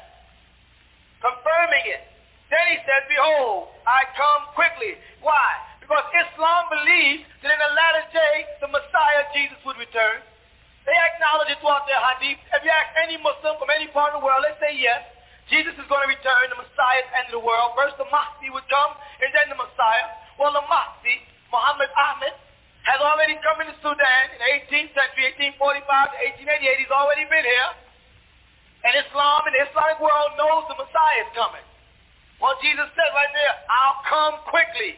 confirming it. Then he said, behold, I come quickly. Why? Because Islam believes that in the latter day, the Messiah, Jesus, would return. They acknowledge it throughout their hadith. If you ask any Muslim from any part of the world, they say yes. Jesus is going to return, the Messiah at the end of the world. First the Mahdi would come, and then the Messiah. Well, the Mahdi, Muhammad Ahmed, has already come into Sudan in the 18th century, 1845 to 1888. He's already been here. And Islam and the Islamic world knows the Messiah is coming. Well, Jesus said right there, I'll come quickly.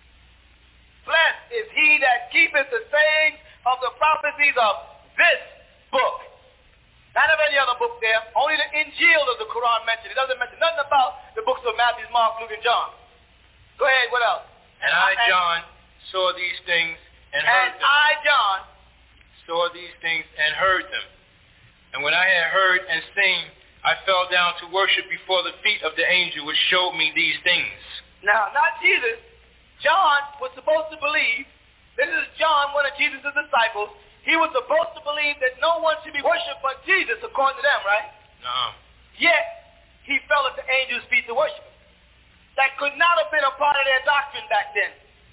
Blessed is he that keepeth the sayings of the prophecies of this book. Not of any other book there. Only the Injil of the Quran mentioned. It doesn't mention nothing about the books of Matthew, Mark, Luke, and John. Go ahead, what else? And I, John, saw these things and heard them. And I, John, saw these things and heard them. And when I had heard and seen, I fell down to worship before the feet of the angel which showed me these things. Now, not Jesus. John was supposed to believe, this is John, one of Jesus' disciples. He was supposed to believe that no one should be worshipped but Jesus, according to them, right? No. Yet, he fell at the angel's feet to worship him. That could not have been a part of their doctrine back then,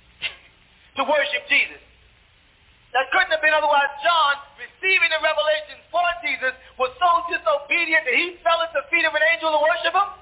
to worship Jesus. That couldn't have been, otherwise John, receiving the revelation for Jesus, was so disobedient that he fell at the feet of an angel to worship him.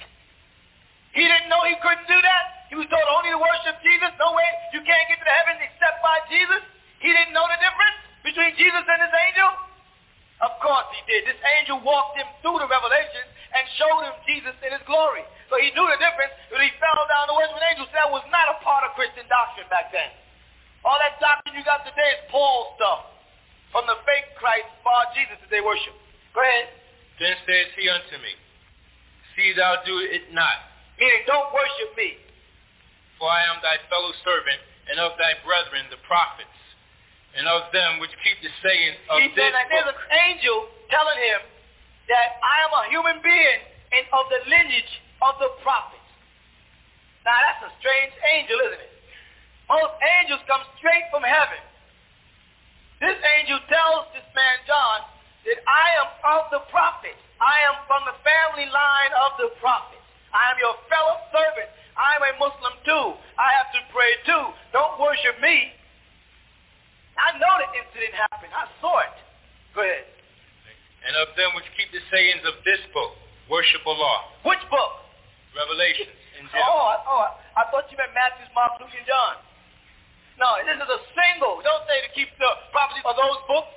He didn't know he couldn't do that. He was told only to worship Jesus. No way, you can't get to heaven except by Jesus. He didn't know the difference between Jesus and his angel. Of course he did. This angel walked him through the revelation and showed him Jesus in his glory. So he knew the difference, but he fell down to worship an angel. So that was not a part of Christian doctrine back then. All that doctrine you got today is Paul stuff from the fake Christ, bar Jesus that they worship. Go ahead. Then says he unto me, see thou do it not. Meaning, don't worship me. For I am thy fellow servant, and of thy brethren the prophets, and of them which keep the saying of this book. There's an angel telling him that I am a human being and of the lineage of the prophets. Now, that's a strange angel, isn't it? Most angels come straight from heaven. This angel tells this man, John, that I am of the prophets. I am from the family line of the prophets. I am your fellow servant. I am a Muslim too. I have to pray too. Don't worship me. I know the incident happened. I saw it. Go ahead. And of them which keep the sayings of this book, worship Allah. Which book? Revelations. I thought you meant Matthew, Mark, Luke, and John. No, this is a single. Don't say to keep the prophecies of those books.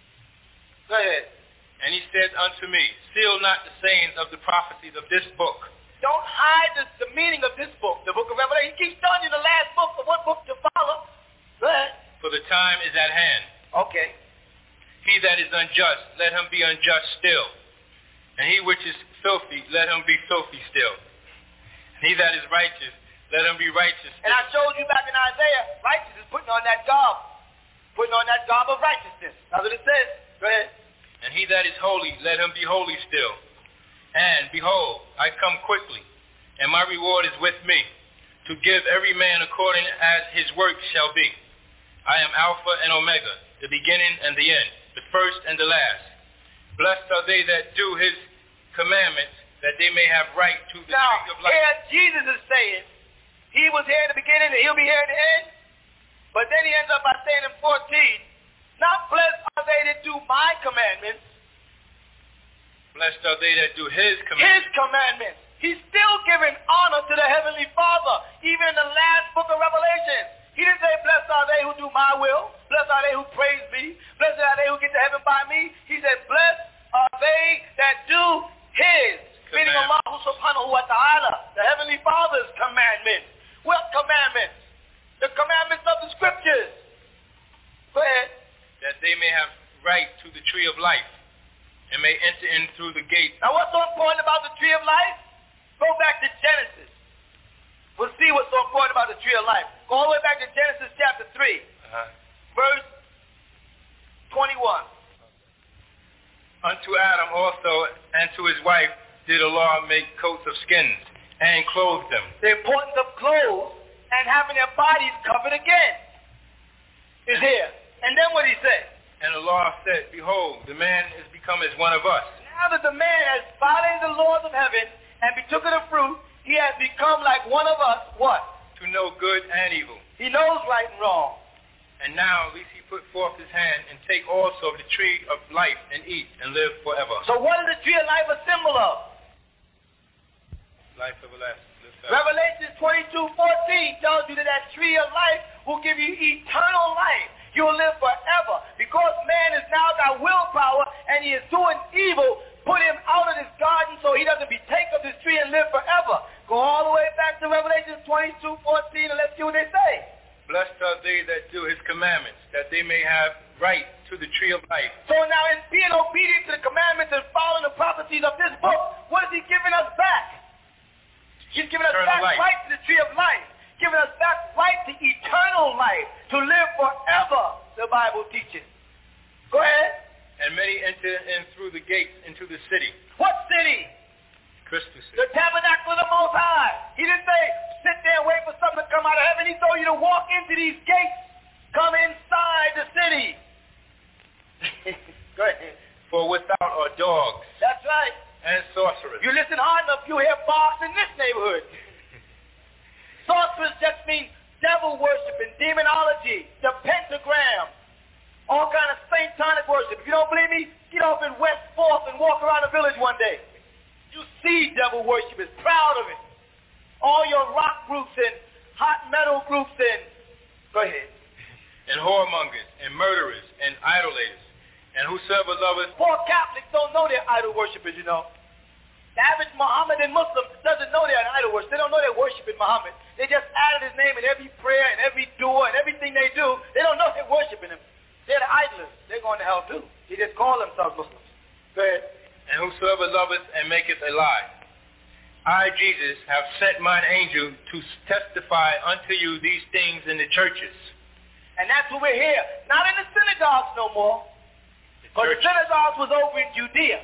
Go ahead. And he said unto me, seal not the sayings of the prophecies of this book. Don't hide the meaning of this book, the book of Revelation. He keeps telling you the last book of what book to follow. Go ahead. For the time is at hand. Okay. He that is unjust, let him be unjust still. And he which is filthy, let him be filthy still. And he that is righteous, let him be righteous still. And I showed you back in Isaiah, righteous is putting on that garb. Putting on that garb of righteousness. That's what it says. Go ahead. And he that is holy, let him be holy still. And behold, I come quickly, and my reward is with me, to give every man according as his work shall be. I am Alpha and Omega, the beginning and the end, the first and the last. Blessed are they that do his commandments, that they may have right to the tree of life. Here Jesus is saying, he was here at the beginning and he'll be here at the end. But then he ends up by saying in 14, not blessed are they that do my commandments, Blessed are they that do his His commandments. He's still giving honor to the Heavenly Father, even in the last book of Revelation. He didn't say, blessed are they who do my will. Blessed are they who praise me. Blessed are they who get to heaven by me. He said, blessed are they that do his, meaning Allah subhanahu wa ta'ala, the Heavenly Father's commandments. What commandments? The commandments of the scriptures. Go ahead. That they may have right to the tree of life and may enter in through the gate. Now what's so important about the tree of life? Go back to Genesis. We'll see what's so important about the tree of life. Go all the way back to Genesis chapter 3, verse 21. Unto Adam also and to his wife did Allah make coats of skins and clothe them. The importance of clothes and having their bodies covered again is here. And then what he said? And Allah said, behold, the man is become as one of us. Now that the man has violated the laws of heaven and betook of the fruit, he has become like one of us, what? To know good and evil. He knows right and wrong. And now at least he put forth his hand and take also of the tree of life and eat and live forever. So what is the tree of life a symbol of? Life everlasting. Revelation 22:14 tells you that that tree of life will give you eternal life. You'll live forever. Because man has now got willpower and he is doing evil, put him out of this garden so he doesn't take of this tree and live forever. Go all the way back to Revelation 22:14 and let's see what they say. Blessed are they that do his commandments, that they may have right to the tree of life. So now in being obedient to the commandments and following the prophecies of this book, what is he giving us back? He's giving us back right to the tree of life, giving us back right to eternal life, to live forever, the Bible teaches. Go ahead. And many enter in through the gates into the city. What city? Christus. The tabernacle of the Most High. He didn't say, sit there and wait for something to come out of heaven. He told you to walk into these gates. Come inside the city. Go ahead. For without are dogs. That's right. And sorcerers. You listen hard enough, you hear barks in this neighborhood. Sorcerers just mean devil worshiping, demonology, the pentagram, all kind of satanic worship. If you don't believe me, get off in West 4th and walk around the village one day. You see devil worshipers, proud of it. All your rock groups and hot metal groups and, go ahead. And whoremongers and murderers and idolaters. And whosoever loveth. Poor Catholics don't know they're idol worshippers, you know. The average Mohammedan Muslim doesn't know they're an idol worshiper. They don't know they're worshiping Muhammad. They just added his name in every prayer and every dua and everything they do. They don't know they're worshiping him. They're the idlers. They're going to hell too. They just call themselves Muslims. Go ahead. And whosoever loveth and maketh a lie. I, Jesus, have sent mine angel to testify unto you these things in the churches. And that's what we're here. Not in the synagogues no more. Because the synagogues was over in Judea.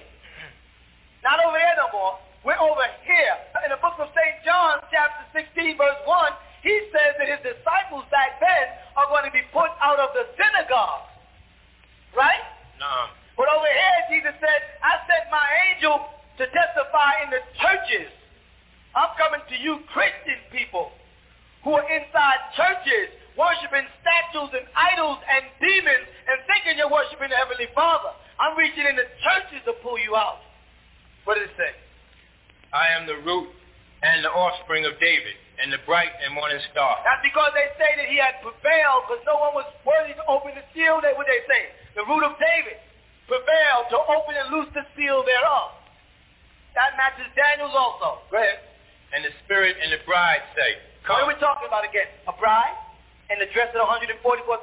Not over there no more. We're over here. In the book of St. John, chapter 16, verse 1, he says that his disciples back then are going to be put out of the synagogues. Right? No. But over here, Jesus said, I sent my angel to testify in the churches. I'm coming to you Christian people who are inside churches worshiping statues and idols and demons and thinking you're worshiping the Heavenly Father. I'm reaching in the churches to pull you out. What does it say? I am the root and the offspring of David and the bright and morning star. That's because they say that he had prevailed because no one was worthy to open the seal. What they say? The root of David prevailed to open and loose the seal thereof. That matches Daniel's also. Go ahead. And the Spirit and the bride say, come. What are we talking about again? A bride? And the dress of the 144,000,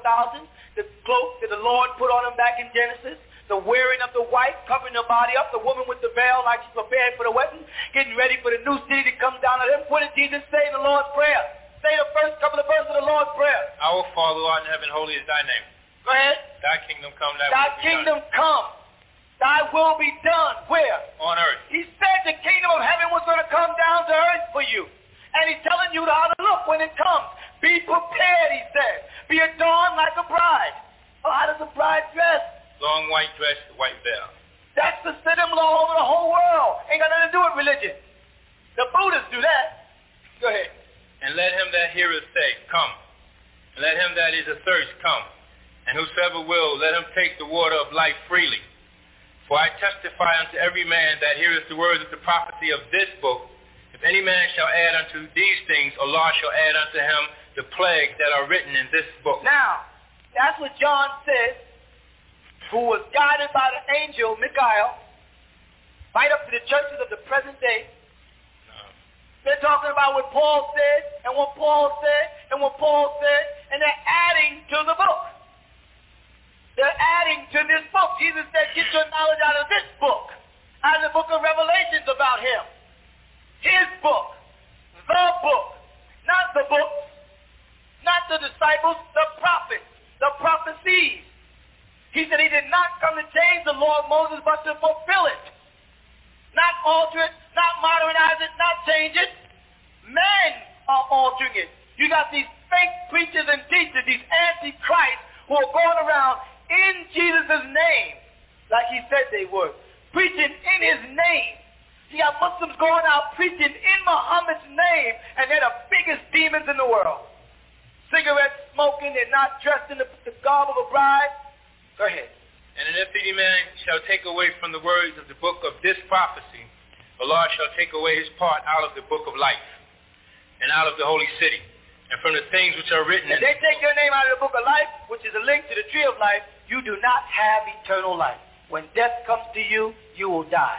the cloak that the Lord put on him back in Genesis, the wearing of the white, covering the body up, the woman with the veil like she's prepared for the wedding, getting ready for the new city to come down to them. What did Jesus say in the Lord's Prayer? Say the first couple of verses of the Lord's Prayer. Our Father who art in heaven, holy is thy name. Go ahead. Thy kingdom come, thy kingdom come. Thy will be done. Where? On earth. He said the kingdom of heaven was going to come down to earth for you. And he's telling you how to look when it comes. Be prepared, he said. Be adorned like a bride. Oh, how does a bride dress? Long white dress, white veil. That's the symbol all over the whole world. Ain't got nothing to do with religion. The Buddhists do that. Go ahead. And let him that heareth say, come. And let him that is athirst come. And whosoever will, let him take the water of life freely. For I testify unto every man that heareth the words of the prophecy of this book, if any man shall add unto these things, Allah shall add unto him the plagues that are written in this book. Now, that's what John said, who was guided by the angel Michael, right up to the churches of the present day. They're talking about what Paul said, and what Paul said, and what Paul said, and they're adding to the book. They're adding to this book. Jesus said, get your knowledge out of this book, out of the book of Revelations about him. His book, the book, not the books, not the disciples, the prophets, the prophecies. He said he did not come to change the law of Moses, but to fulfill it. Not alter it, not modernize it, not change it. Men are altering it. You got these fake preachers and teachers, these antichrists who are going around in Jesus' name, like he said they were, preaching in his name. You got Muslims going out preaching in Muhammad's name, and they're the biggest demons in the world. Cigarette smoking, they're not dressed in the garb of a bride. Go ahead. And if any man shall take away from the words of the book of this prophecy, Allah shall take away his part out of the book of life, and out of the holy city, and from the things which are written. If they take your name out of the book of life, which is a link to the tree of life, you do not have eternal life. When death comes to you, you will die.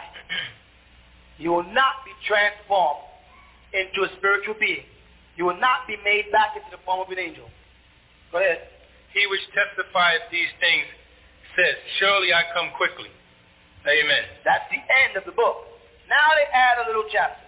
You will not be transformed into a spiritual being. You will not be made back into the form of an angel. Go ahead. He which testifieth these things says, surely I come quickly. Amen. That's the end of the book. Now they add a little chapter.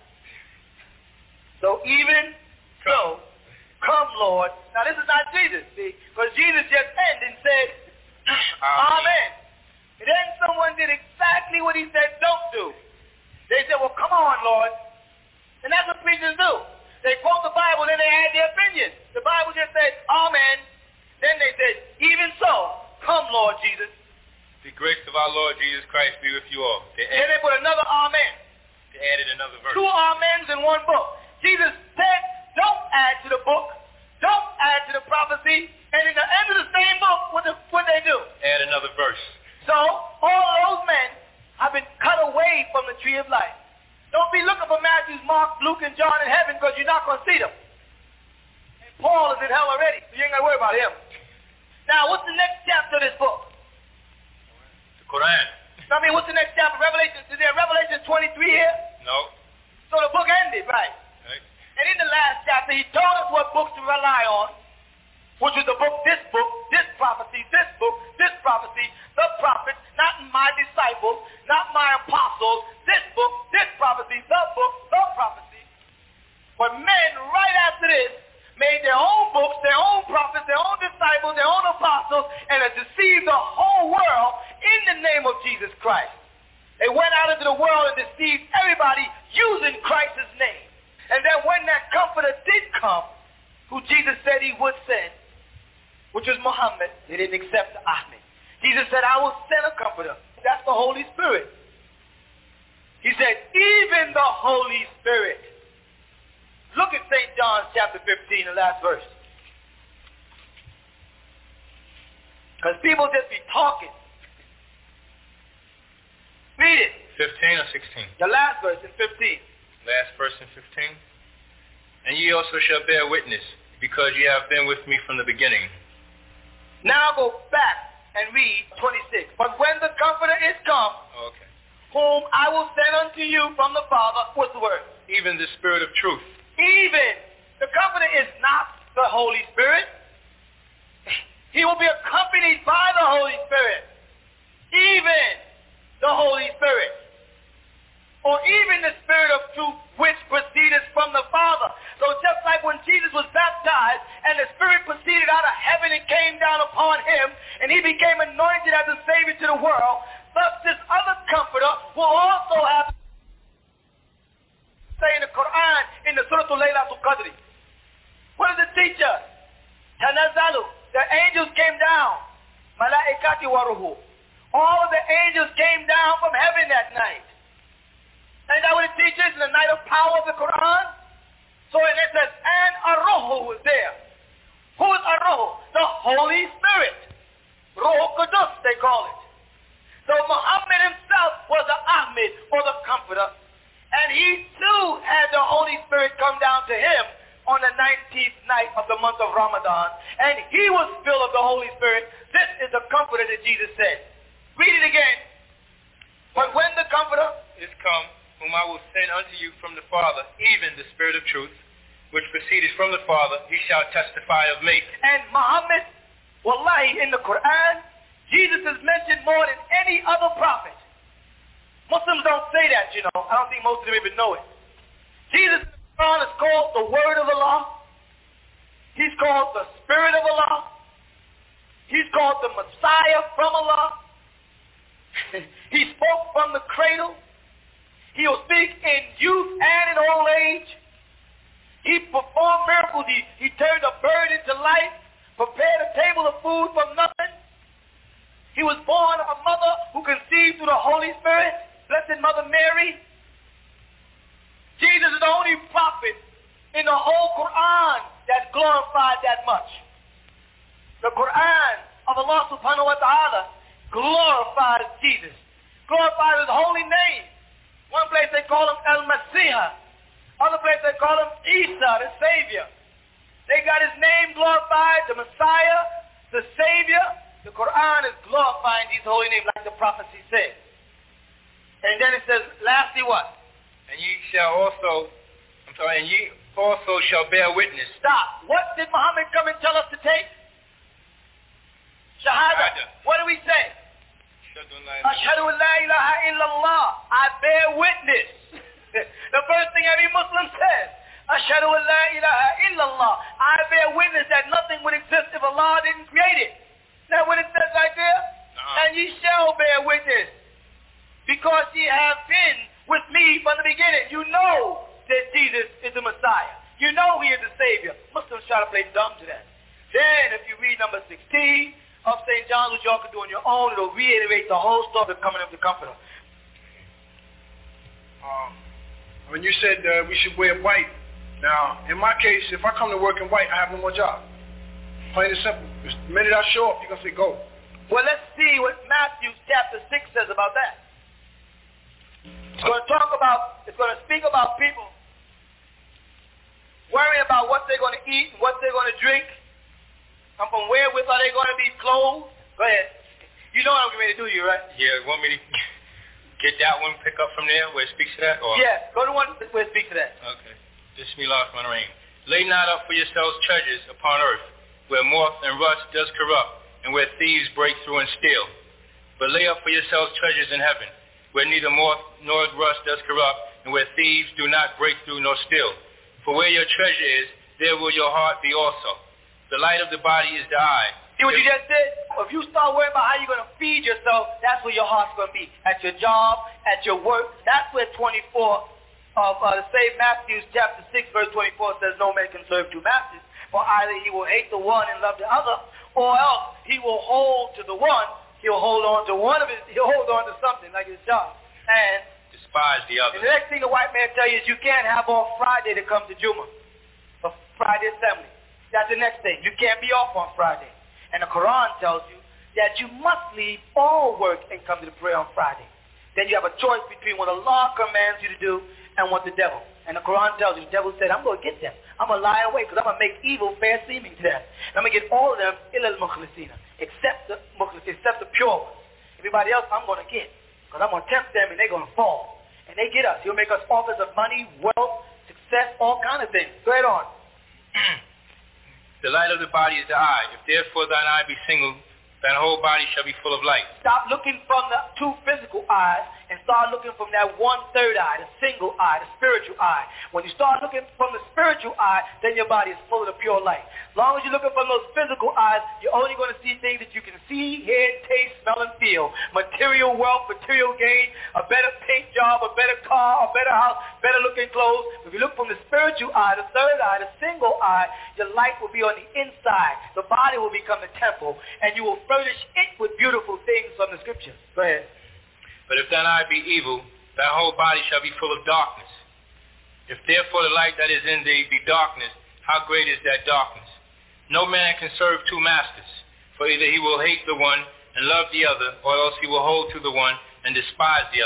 So even so, come Lord. Now this is not Jesus, see, because Jesus just ended and said, Amen. And then someone did exactly what he said don't do. They said, well, come on, Lord. And that's what preachers do. They quote the Bible, then they add their opinion. The Bible just said, Amen. Then they said, even so, come, Lord Jesus. The grace of our Lord Jesus Christ be with you all. Then they put another amen. They added another verse. 2 amens in one book. Jesus said, don't add to the book. Don't add to the prophecy. And in the end of the same book, what they do? Add another verse. So, all those men have been cut away from the tree of life. Don't be looking for Matthew, Mark, Luke, and John in heaven, because you're not going to see them. And Paul is in hell already, so you ain't got to worry about him. Now, what's the next chapter of this book? The Quran. I mean, what's the next chapter? Revelation. Is there Revelation 23 here? No. So the book ended, right? And in the last chapter, he told us what books to rely on, which was the book, this prophecy, this book, this prophecy, the prophets, not my disciples, not my apostles, this book, this prophecy, the book, the prophecy. But men, right after this, made their own books, their own prophets, their own disciples, their own apostles, and have deceived the whole world in the name of Jesus Christ. They went out into the world and deceived everybody using Christ's name. And then when that comforter did come, who Jesus said he would send, which was Muhammad, they didn't accept Ahmed. Jesus said, I will send a comforter. That's the Holy Spirit. He said, even the Holy Spirit. Look at St. John chapter 15, the last verse. Because people just be talking. Read it. 15 or 16? The last verse in 15. Last verse in 15. And ye also shall bear witness, because ye have been with me from the beginning. Now go back and read 26. But when the Comforter is come, whom I will send unto you from the Father, what's the word? Even the Spirit of truth. Even. The Comforter is not the Holy Spirit. He will be accompanied by the Holy Spirit. Even the Holy Spirit. Or even the Spirit of truth which proceedeth from the Father. So just like when Jesus was baptized and the Spirit proceeded out of heaven and came down upon him and he became anointed as a Savior to the world, thus this other Comforter will also have say in the Quran in the Surah Laylatul Qadri. What does it teach us? Tanazzalu. The angels came down. Malaikati wa ruhu. All of the angels came down from heaven that night. And that what it teaches in the night of power of the Quran? So it says, and Ar-Ruhu was there. Who is Ar-Ruhu? The Holy Spirit. Ruh Qudus, they call it. So Muhammad himself comforter. And he too had the Holy Spirit come down to him on the 19th night of the month of Ramadan. And he was filled of the Holy Spirit. This is the comforter that Jesus said. Read it again. But when the comforter is come, whom I will send unto you from the Father, even the Spirit of truth, which proceeded from the Father, he shall testify of me. And Muhammad, wallahi, in the Quran, Jesus is mentioned more than any other prophet. Muslims don't say that, you know. I don't think most of them even know it. Jesus in the Quran is called the Word of Allah. He's called the Spirit of Allah. He's called the Messiah from Allah. He spoke from the cradle. He will speak in youth and in old age. He performed miracles. He turned a bird into life, prepared a table of food from nothing. He was born of a mother who conceived through the Holy Spirit, Blessed Mother Mary. Jesus is the only prophet in the whole Quran that's glorified that much. The Quran of Allah subhanahu wa ta'ala glorifies Jesus, glorifies his holy name. One place they call him Al-Masih. Other place they call him Isa, the Savior. They got his name glorified, the Messiah, the Savior. The Quran is glorifying these holy names like the prophecy said. And then it says, lastly what? And ye also shall bear witness. Stop. What did Muhammad come and tell us to take? Shahada. What do we say? Ashhadu an la ilaha illallah. I bear witness. The first thing every Muslim says. Ashhadu an la ilaha illallah. I bear witness that nothing would exist if Allah didn't create it. Is that what it says right there? And ye shall bear witness, because ye have been with me from the beginning. You know that Jesus is the Messiah. You know he is the Savior. Muslims try to play dumb to that. Then if you read number 16 of St. John's, which y'all can do on your own, it'll reiterate the whole story of coming of the Comforter. When you said we should wear white, now, in my case, if I come to work in white, I have no more job. Plain and simple. The minute I show up, you're going to say go. Well, let's see what Matthew chapter 6 says about that. It's going to speak about people worrying about what they're going to eat, what they're going to drink, and from wherewith are they going to be clothed. Go ahead. You know what I'm getting ready to do, you right? Yeah, want me to get that one, pick up from there where it speaks to that? Or? Yeah, go to one where it speaks to that. Okay. Bismillahirrahmanirrahim. Lay not up for yourselves treasures upon earth, where moth and rust does corrupt, and where thieves break through and steal. But lay up for yourselves treasures in heaven, where neither moth nor rust does corrupt, and where thieves do not break through nor steal. For where your treasure is, there will your heart be also. The light of the body is the eye. See what you just did? If you start worrying about how you're going to feed yourself, that's where your heart's going to be. At your job, at your work. That's where 24 of the same Matthew chapter 6 verse 24 says, no man can serve two masters. For either he will hate the one and love the other, or else he will hold to the one. He'll hold on to he'll hold on to something like his job. And despise the other. And the next thing the white man tell you is you can't have off Friday to come to Juma. Or Friday assembly. That's the next thing. You can't be off on Friday. And the Quran tells you that you must leave all work and come to the prayer on Friday. Then you have a choice between what Allah commands you to do and what the devil. And the Quran tells you, the devil said, I'm going to get them. I'm going to lie away because I'm going to make evil fair seeming to them. And I'm going to get all of them, illa al-mukhlisina, except the pure ones. Everybody else I'm going to get because I'm going to tempt them and they're going to fall. And they get us. He'll make us offers of money, wealth, success, all kinds of things. Go ahead on. The light of the body is the eye. If therefore thine eye be single, thine whole body shall be full of light. Stop looking from the two physical eyes and start looking from that 1/3 eye, the single eye, the spiritual eye. When you start looking from the spiritual eye, then your body is full of the pure light. As long as you're looking from those physical eyes, you're only going to see things that you can see, hear, taste, smell, and feel. Material wealth, material gain, a better paint job, a better car, a better house, better looking clothes. If you look from the spiritual eye, the third eye, the single eye, your light will be on the inside. The body will become the temple, and you will furnish it with beautiful things from the scriptures. Go ahead. But if thine eye be evil, thy whole body shall be full of darkness. If therefore the light that is in thee be darkness, how great is that darkness? No man can serve two masters, for either he will hate the one and love the other, or else he will hold to the one and despise the other.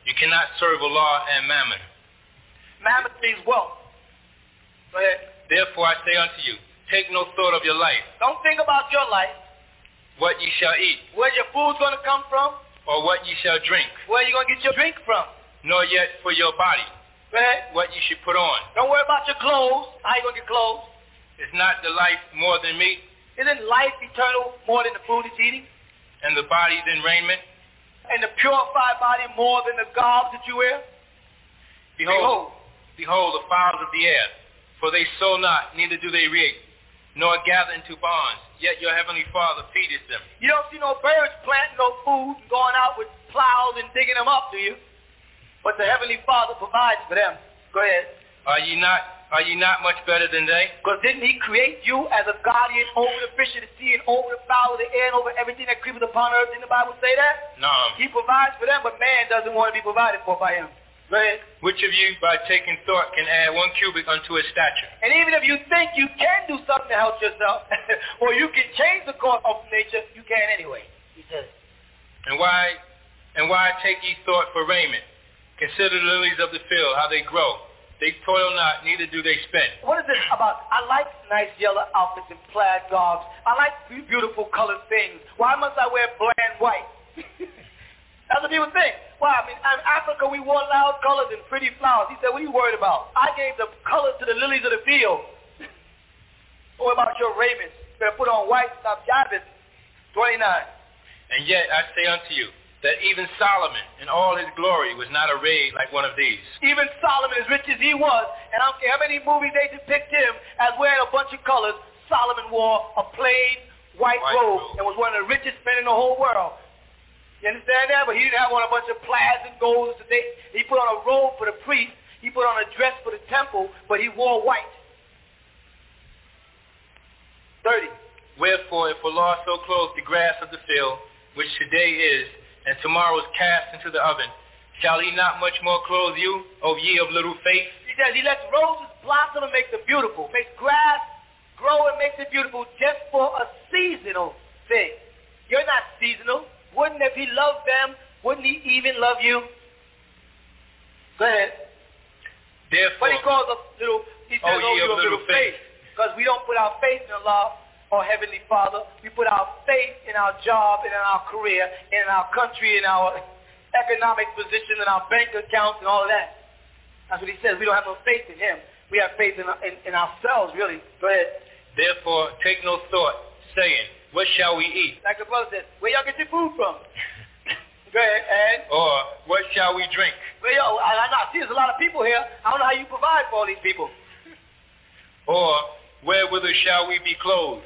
You cannot serve Allah and Mammon. Mammon means wealth. Go ahead. Therefore I say unto you, take no thought of your life. Don't think about your life. What ye shall eat. Where your food's going to come from. Or what ye shall drink. Where you going to get your drink from. Nor yet for your body. Go ahead. What ye should put on. Don't worry about your clothes. How you going to get clothes? Is not the life more than meat? Isn't life eternal more than the food it's eating? And the body than raiment? And the purified body more than the garbs that you wear? Behold the fowls of the air, for they sow not, neither do they reap, nor gather into barns, yet your heavenly Father feedeth them. You don't see no birds planting no food and going out with plows and digging them up, do you? But the heavenly Father provides for them. Go ahead. Are ye not much better than they? Because didn't he create you as a guardian over the fish of the sea and over the fowl of the air and over everything that creepeth upon earth? Didn't the Bible say that? No. He provides for them, but man doesn't want to be provided for by him. Go ahead. Which of you, by taking thought, can add 1 cubit unto his stature? And even if you think you can do something to help yourself, or you can change the course of nature, you can anyway. He says. And why take ye thought for raiment? Consider the lilies of the field, how they grow. They toil not, neither do they spin. What is this about? I like nice yellow outfits and plaid garbs. I like beautiful colored things. Why must I wear bland white? That's what people think. Well, I mean, in Africa, we wore loud colors and pretty flowers. He said, what are you worried about? I gave the colors to the lilies of the field. What about your raiment? You better put on white, stop jabbing. 29. And yet I say unto you, that even Solomon in all his glory was not arrayed like one of these. Even Solomon, as rich as he was, and I don't care how many movies they depict him as wearing a bunch of colors, Solomon wore a plain white robe and was one of the richest men in the whole world. You understand that? But he didn't have on a bunch of plaids and golds. He put on a robe for the priest. He put on a dress for the temple, but he wore white. 30. Wherefore, if Allah so clothe the grass of the field, which today is, and tomorrow is cast into the oven, shall he not much more clothe you, O ye of little faith? He says he lets roses blossom and makes them beautiful. Makes grass grow and makes it beautiful just for a seasonal thing. You're not seasonal. Wouldn't if he loved them, wouldn't he even love you? Go ahead. Therefore, but he calls us little, he says, oh, you of little faith. Because we don't put our faith in Allah or Heavenly Father. We put our faith in our job and in our career, in our country, in our economic position, in our bank accounts and all of that. That's what he says. We don't have no faith in him. We have faith in ourselves, really. Go ahead. Therefore, take no thought, saying, what shall we eat? Like the brother said, where y'all get your food from? Go ahead, and? Or, what shall we drink? Well, I see there's a lot of people here. I don't know how you provide for all these people. Or, wherewithal shall we be clothed?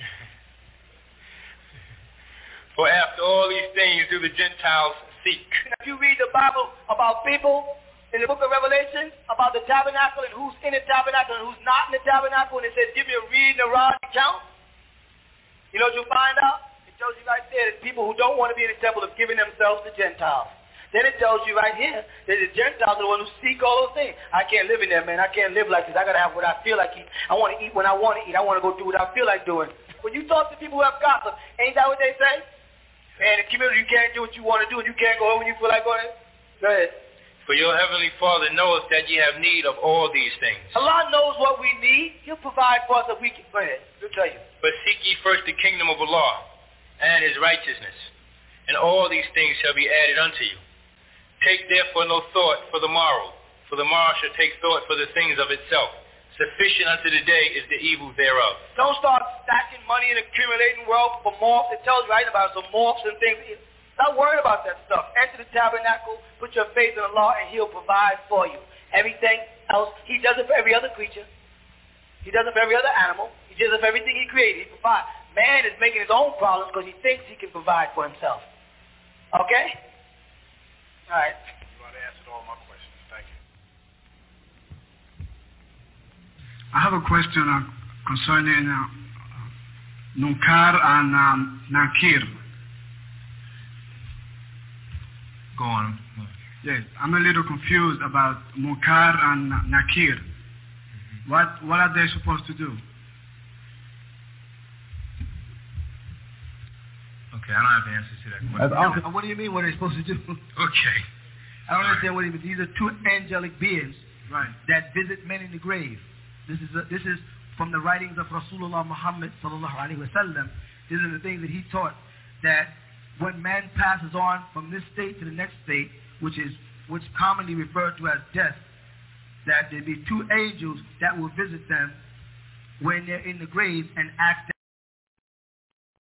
For after all these things do the Gentiles seek. If you read the Bible about people in the book of Revelation, about the tabernacle and who's in the tabernacle and who's not in the tabernacle, and it says, give me a read and a rod account. You know what you'll find out? It tells you right there that people who don't want to be in the temple have given themselves to Gentiles. Then it tells you right here that the Gentiles are the ones who seek all those things. I can't live in there, man. I can't live like this. I got to have what I feel like eat. I want to eat when I want to eat. I want to go do what I feel like doing. When you talk to people who have gossip, ain't that what they say? Man, in the community, you can't do what you want to do, and you can't go when you feel like going. Go ahead. For your heavenly Father knoweth that ye have need of all these things. Allah knows what we need. He'll provide for us if we can. Go ahead. He'll tell you. But seek ye first the kingdom of Allah and his righteousness, and all these things shall be added unto you. Take therefore no thought for the morrow shall take thought for the things of itself. Sufficient unto the day is the evil thereof. Don't start stacking money and accumulating wealth for moths. It tells you right about some moths and things. Not worried about that stuff. Enter the tabernacle, put your faith in Allah, and he'll provide for you. Everything else, he does it for every other creature. He does it for every other animal. He does it for everything he created. He provides. Man is making his own problems because he thinks he can provide for himself. Okay? All right. You already answered all my questions. Thank you. I have a question concerning Munkar and Nakir. Go on. Yes, I'm a little confused about Munkar and Nakir. Mm-hmm. What are they supposed to do? Okay, I don't have the answers to that question. What do you mean what are they supposed to do? Okay. I don't understand what he means. These are two angelic beings that visit men in the grave. This is from the writings of Rasulullah Muhammad sallallahu alaihi wasallam. These are the things that he taught, that when man passes on from this state to the next state, which commonly referred to as death, that there be two angels that will visit them when they're in the grave and ask them